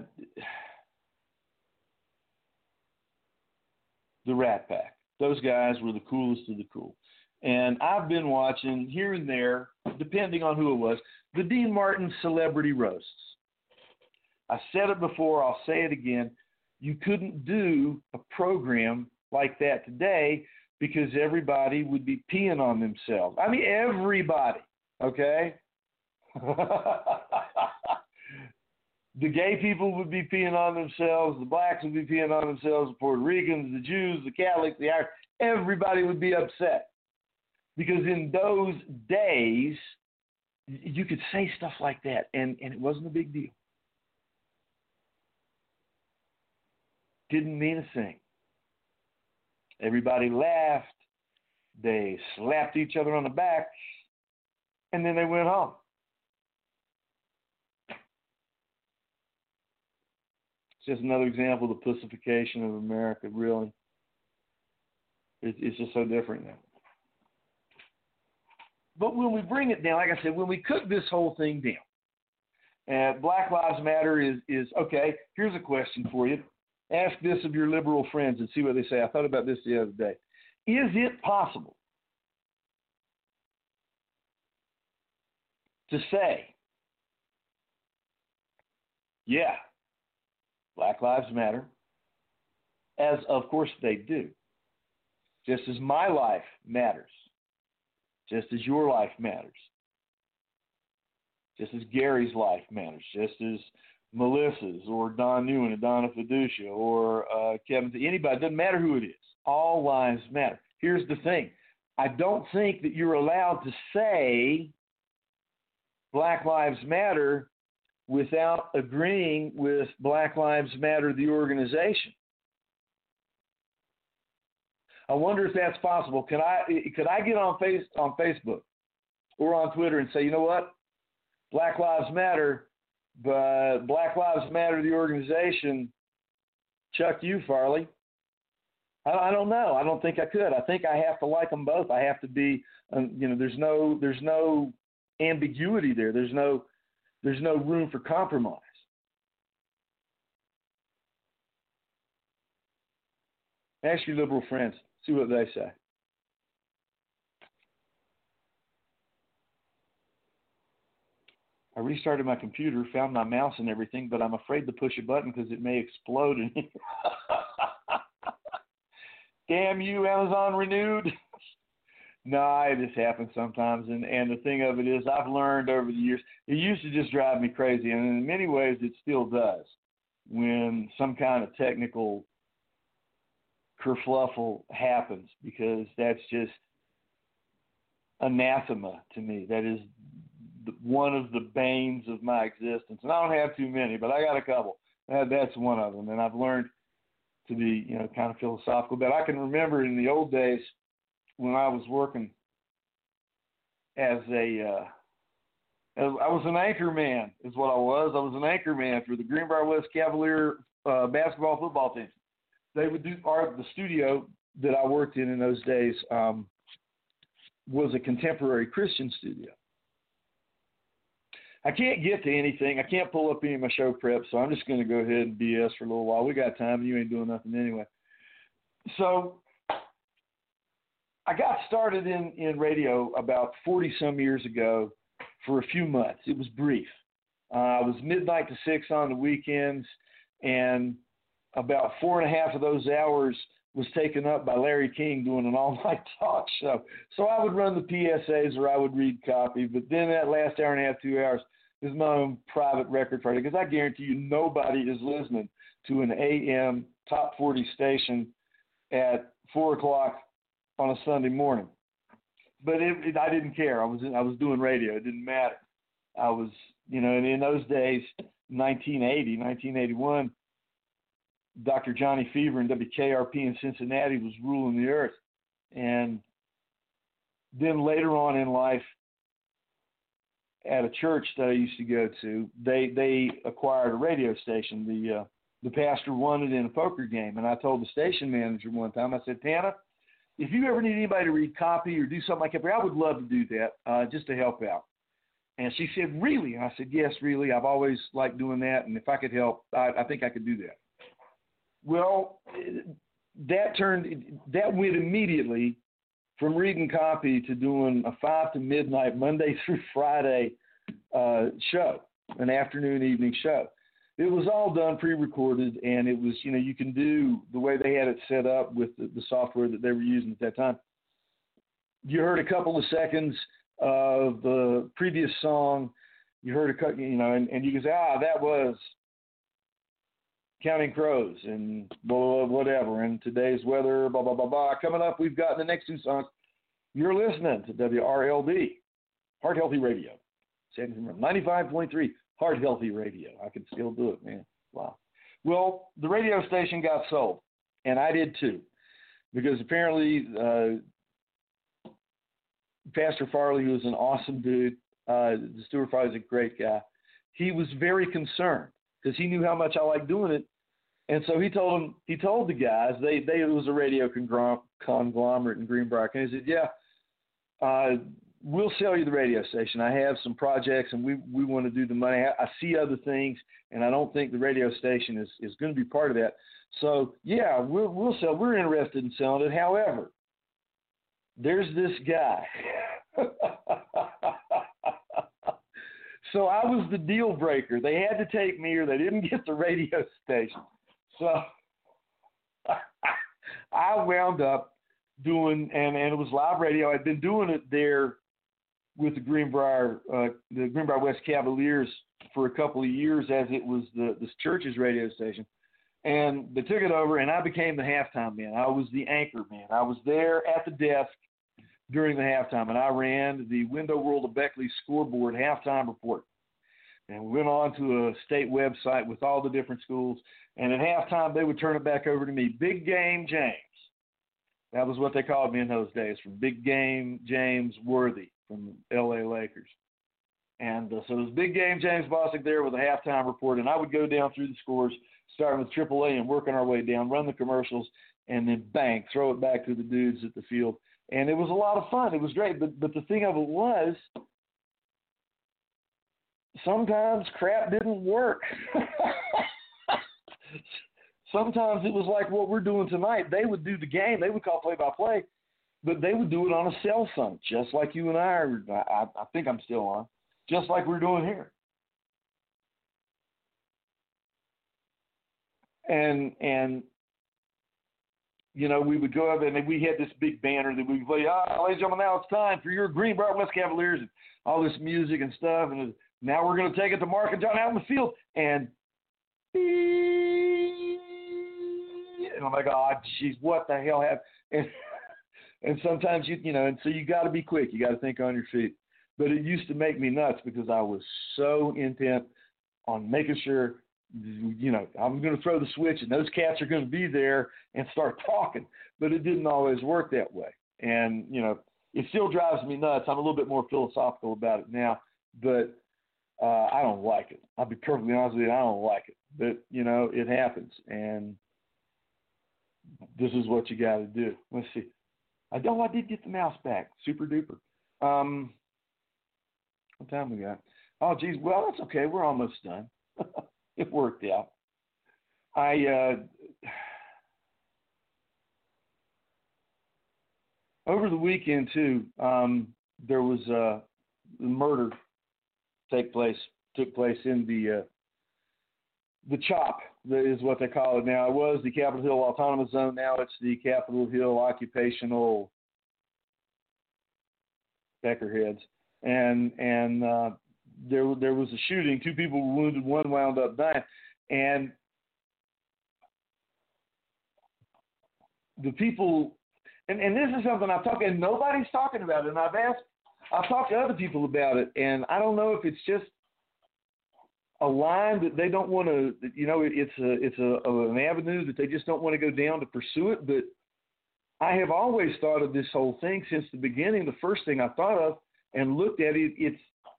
the Rat Pack. Those guys were the coolest of the cool. And I've been watching here and there, depending on who it was, the Dean Martin Celebrity Roasts. I said it before, I'll say it again. You couldn't do a program like that today because everybody would be peeing on themselves. I mean, everybody, okay? The gay people would be peeing on themselves. The blacks would be peeing on themselves. The Puerto Ricans, the Jews, the Catholics, the Irish. Everybody would be upset. Because in those days, you could say stuff like that, and, and it wasn't a big deal. Didn't mean a thing. Everybody laughed. They slapped each other on the back, and then they went home. It's just another example of the pussification of America, really. It, it's just so different now. But when we bring it down, like I said, when we cook this whole thing down, uh, Black Lives Matter is, is, okay, here's a question for you. Ask this of your liberal friends and see what they say. I thought about this the other day. Is it possible to say, yeah, Black Lives Matter, as of course they do, just as my life matters, just as your life matters, just as Gary's life matters, just as Melissa's or Don Newen or Donna Fiducia or uh, Kevin, anybody, doesn't matter who it is. All lives matter. Here's the thing. I don't think that you're allowed to say Black Lives Matter without agreeing with Black Lives Matter, the organization. I wonder if that's possible. Can I, could I get on face on Facebook or on Twitter and say, you know what, Black Lives Matter, but Black Lives Matter, the organization, chuck you, Farley. I, I don't know. I don't think I could. I think I have to like them both. I have to be, um, you know, there's no, there's no ambiguity there. There's no, there's no room for compromise. Ask your liberal friends. See what they say. I restarted my computer, found my mouse and everything, but I'm afraid to push a button because it may explode. Damn you, Amazon Renewed. No, it just happens sometimes. And, and the thing of it is, I've learned over the years, it used to just drive me crazy. And in many ways, it still does. When some kind of technical kerfluffle happens, because that's just anathema to me. That is one of the banes of my existence. And I don't have too many, but I got a couple. That, that's one of them. And I've learned to be, you know, kind of philosophical. But I can remember in the old days when I was working as a, uh, as, I was an anchor man is what I was. I was an anchor man for the Greenbrier West Cavalier uh, basketball football team. They would do, our, the studio that I worked in in those days um, was a contemporary Christian studio. I can't get to anything. I can't pull up any of my show prep, so I'm just going to go ahead and B S for a little while. We got time, and you ain't doing nothing anyway. So I got started in, in radio about forty-some years ago for a few months. It was brief. Uh, I was midnight to six on the weekends, and about four and a half of those hours was taken up by Larry King doing an all-night talk show. So I would run the P S As or I would read copy, but then that last hour and a half, two hours is my own private record party, because I guarantee you nobody is listening to an A M top forty station at four o'clock on a Sunday morning. But it, it, I didn't care. I was in, I was doing radio. It didn't matter. I was, you know, and in those days, nineteen eighty, nineteen eighty-one, Doctor Johnny Fever and W K R P in Cincinnati was ruling the earth. And then later on in life, at a church that I used to go to, they they acquired a radio station. The uh, the pastor wanted in a poker game, and I told the station manager one time, I said, Tana, if you ever need anybody to read copy or do something like that, I would love to do that, uh, just to help out. And she said, really? And I said, yes, really. I've always liked doing that, and if I could help, I, I think I could do that. Well, that turned that went immediately from reading copy to doing a five to midnight Monday through Friday uh, show, an afternoon evening show. It was all done pre-recorded, and it was, you know, you can do the way they had it set up with the, the software that they were using at that time. You heard a couple of seconds of the previous song. You heard a couple, you know, and, and you can say, ah, that was Counting Crows and blah, blah, whatever, and today's weather, blah, blah, blah, blah. Coming up, we've got the next two songs. You're listening to W R L B, Heart Healthy Radio, ninety-five point three. Heart Healthy Radio. I could still do it, man. Wow. Well, the radio station got sold, and I did too, because apparently uh, Pastor Farley, who was an awesome dude, uh, Stuart Farley's a great guy, he was very concerned because he knew how much I liked doing it, and so he told him, he told the guys, they, they it was a radio conglomerate in Greenbrier, and he said, yeah, uh, we'll sell you the radio station. I have some projects, and we, we want to do the money. I, I see other things, and I don't think the radio station is, is going to be part of that. So, yeah, we'll, we'll sell. We're interested in selling it. However, there's this guy. So I was the deal breaker. They had to take me, or they didn't get the radio station. So I wound up doing, and, and it was live radio. I'd been doing it there with the Greenbrier, uh, the Greenbrier West Cavaliers for a couple of years, as it was the this church's radio station, and they took it over, and I became the halftime man. I was the anchor man. I was there at the desk during the halftime, and I ran the Window World of Beckley scoreboard halftime report, and we went on to a state website with all the different schools, and at halftime they would turn it back over to me, Big Game James. That was what they called me in those days, from Big Game James Worthy from L A Lakers. And uh, so it was Big Game James Bostic there with a halftime report, and I would go down through the scores, starting with triple A and working our way down, run the commercials, and then bang, throw it back to the dudes at the field. And it was a lot of fun. It was great. But, but the thing of it was, sometimes crap didn't work. Sometimes it was like what we're doing tonight. They would do the game. They would call play-by-play, but they would do it on a cell phone, just like you and I are. I, I think I'm still on, just like we're doing here. And, and you know, we would go up and we had this big banner that we would play, ah, ladies and gentlemen, now it's time for your Greenbrier West Cavaliers, and all this music and stuff. And now we're going to take it to Mark and John out in the field. And and I'm like, oh, geez, what the hell happened? And, and sometimes, you you know, and so you got to be quick. You got to think on your feet. But it used to make me nuts because I was so intent on making sure, you know, I'm going to throw the switch and those cats are going to be there and start talking. But it didn't always work that way. And, you know, it still drives me nuts. I'm a little bit more philosophical about it now. But uh, I don't like it. I'll be perfectly honest with you. I don't like it. But, you know, it happens. And this is what you got to do. Let's see. I know I did get the mouse back. Super duper. Um, what time we got? Oh, geez. Well, that's okay. We're almost done. It worked out. I uh, over the weekend too. Um, there was a murder take place took place in the uh, the CHOP is what they call it now. It was the Capitol Hill Autonomous Zone. Now it's the Capitol Hill Occupational Peckerheads. And and uh, there there was a shooting. Two people were wounded. One wound up dying. And the people, and, and this is something I've talked, and nobody's talking about it. And I've asked, I've talked to other people about it, and I don't know if it's just a line that they don't want to, you know, it's a it's a, an avenue that they just don't want to go down to pursue it. But I have always thought of this whole thing since the beginning. The first thing I thought of and looked at it, it's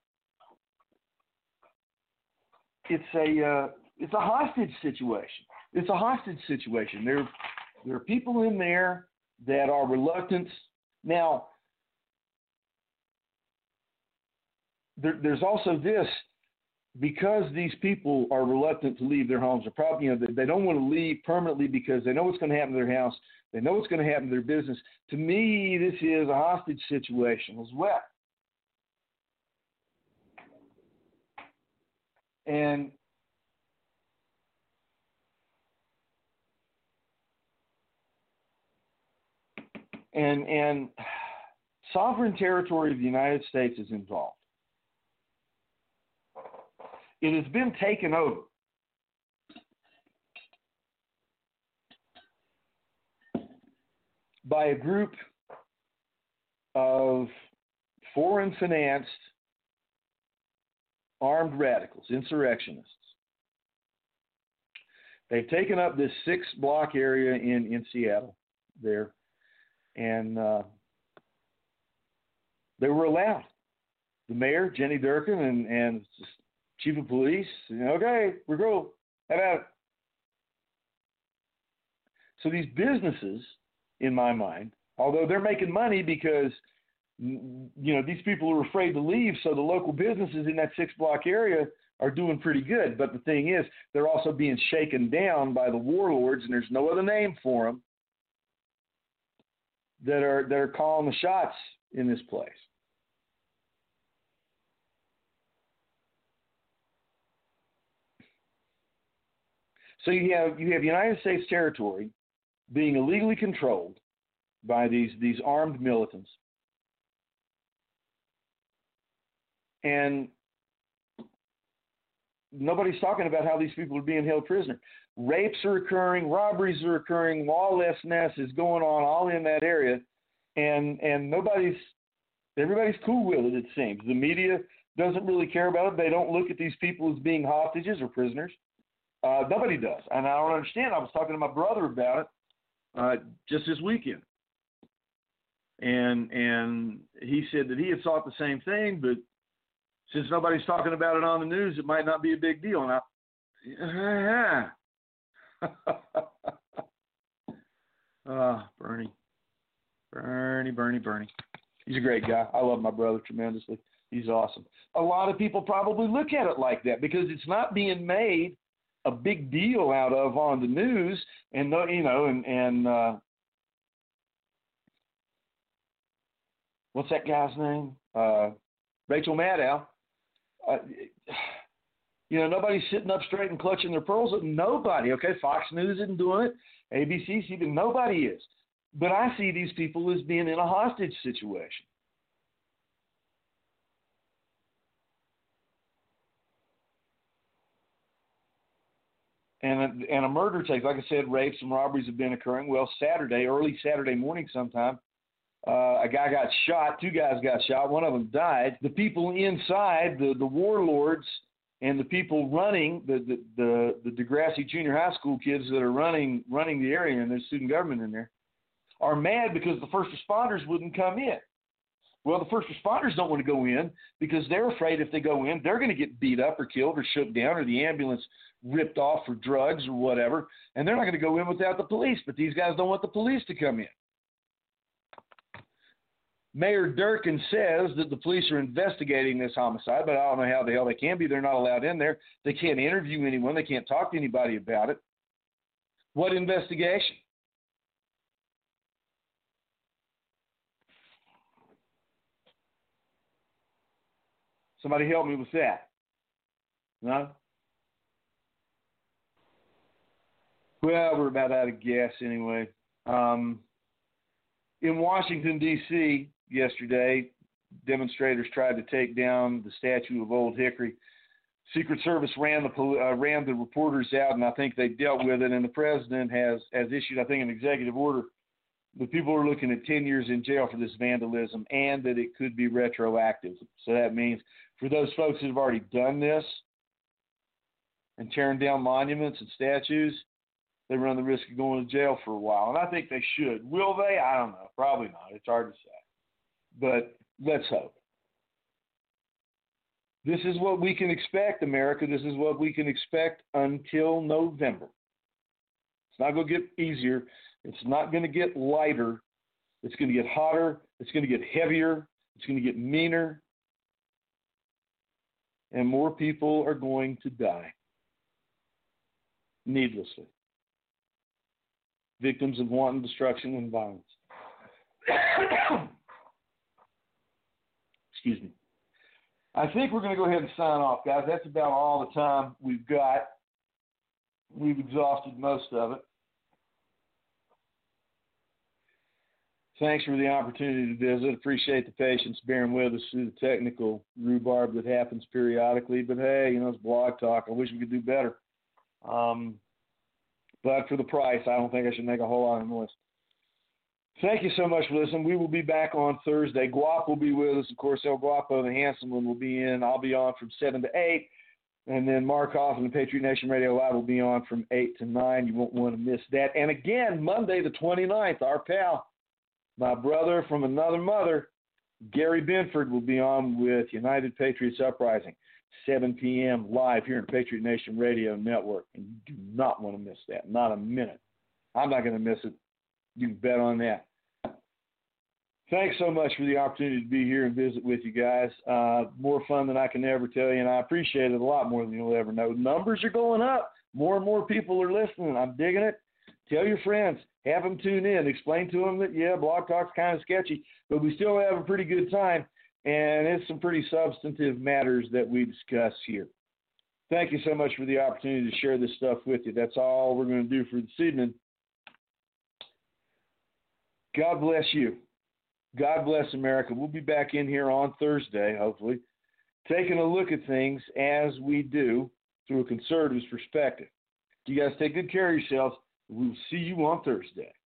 it's a uh, it's a hostage situation. It's a hostage situation. There there are people in there that are reluctant. Now, there, there's also this. Because these people are reluctant to leave their homes, or probably, you know, they don't want to leave permanently because they know what's going to happen to their house, they know what's going to happen to their business. To me, this is a hostage situation as well. And and and sovereign territory of the United States is involved. It has been taken over. By a group of foreign financed armed radicals, insurrectionists. They've taken up this six block area in, in Seattle there, and uh, they were allowed. The mayor, Jenny Durkin, and, and chief of police, you know, okay, we're cool. How about it? So these businesses, in my mind, although they're making money because, you know, these people are afraid to leave, so the local businesses in that six block area are doing pretty good. But the thing is, they're also being shaken down by the warlords, and there's no other name for them, that are that are calling the shots in this place. So you have you have United States territory being illegally controlled by these these armed militants, and nobody's talking about how these people are being held prisoner. Rapes are occurring, robberies are occurring, lawlessness is going on all in that area, and and nobody's everybody's cool with it. It seems the media doesn't really care about it. They don't look at these people as being hostages or prisoners. Uh, nobody does, and I don't understand. I was talking to my brother about it uh, just this weekend, and and he said that he had thought the same thing, but since nobody's talking about it on the news, it might not be a big deal. And I, uh, Bernie, Bernie, Bernie, Bernie. He's a great guy. I love my brother tremendously. He's awesome. A lot of people probably look at it like that because it's not being made a big deal out of on the news, and you know, and and uh, what's that guy's name? Uh, Rachel Maddow. Uh, you know, nobody's sitting up straight and clutching their pearls. Nobody. Okay, Fox News isn't doing it. A B C, C B S, nobody is. But I see these people as being in a hostage situation. And a, and a murder takes, like I said, rapes and robberies have been occurring. Well, Saturday, early Saturday morning sometime, uh, a guy got shot. Two guys got shot. One of them died. The people inside, the, the warlords and the people running, the, the, the, the Degrassi Junior High School kids that are running running the area, and there's student government in there, are mad because the first responders wouldn't come in. Well, the first responders don't want to go in because they're afraid if they go in, they're going to get beat up or killed or shook down or the ambulance ripped off for drugs or whatever, and they're not going to go in without the police. But these guys don't want the police to come in. Mayor Durkin says that the police are investigating this homicide, but I don't know how the hell they can be. They're not allowed in there. They can't interview anyone. They can't talk to anybody about it. What investigation? Somebody help me with that. No? Well, we're about out of gas anyway. Um, in Washington, D C yesterday, demonstrators tried to take down the statue of Old Hickory. Secret Service ran the uh, ran the reporters out, and I think they dealt with it. And the president has, has issued, I think, an executive order. The people are looking at ten years in jail for this vandalism, and that it could be retroactive. So that means for those folks that have already done this, and tearing down monuments and statues, they run the risk of going to jail for a while. And I think they should. Will they? I don't know. Probably not. It's hard to say. But let's hope. This is what we can expect, America. This is what we can expect until November. It's not going to get easier. It's not going to get lighter. It's going to get hotter. It's going to get heavier. It's going to get meaner. And more people are going to die needlessly. Victims of wanton destruction and violence. Excuse me. I think we're going to go ahead and sign off, guys. That's about all the time we've got. We've exhausted most of it. Thanks for the opportunity to visit. Appreciate the patience bearing with us through the technical rhubarb that happens periodically. But, hey, you know, it's Blog Talk. I wish we could do better. Um, but for the price, I don't think I should make a whole lot of noise. Thank you so much for listening. We will be back on Thursday. Guap will be with us. Of course, El Guapo, the handsome one, will be in. I'll be on from seven to eight. And then Mark Hoffman and Patriot Nation Radio Live will be on from eight to nine. You won't want to miss that. And again, Monday the twenty-ninth, our pal, my brother from another mother, Gary Binford, will be on with United Patriots Uprising, seven p.m. live here in Patriot Nation Radio Network. And you do not want to miss that, not a minute. I'm not going to miss it. You can bet on that. Thanks so much for the opportunity to be here and visit with you guys. Uh, more fun than I can ever tell you, and I appreciate it a lot more than you'll ever know. Numbers are going up. More and more people are listening. I'm digging it. Tell your friends. Have them tune in. Explain to them that, yeah, Blog Talk's kind of sketchy, but we still have a pretty good time, and it's some pretty substantive matters that we discuss here. Thank you so much for the opportunity to share this stuff with you. That's all we're going to do for this evening. God bless you. God bless America. We'll be back in here on Thursday, hopefully, taking a look at things as we do through a conservative's perspective. You guys take good care of yourselves. We'll see you on Thursday.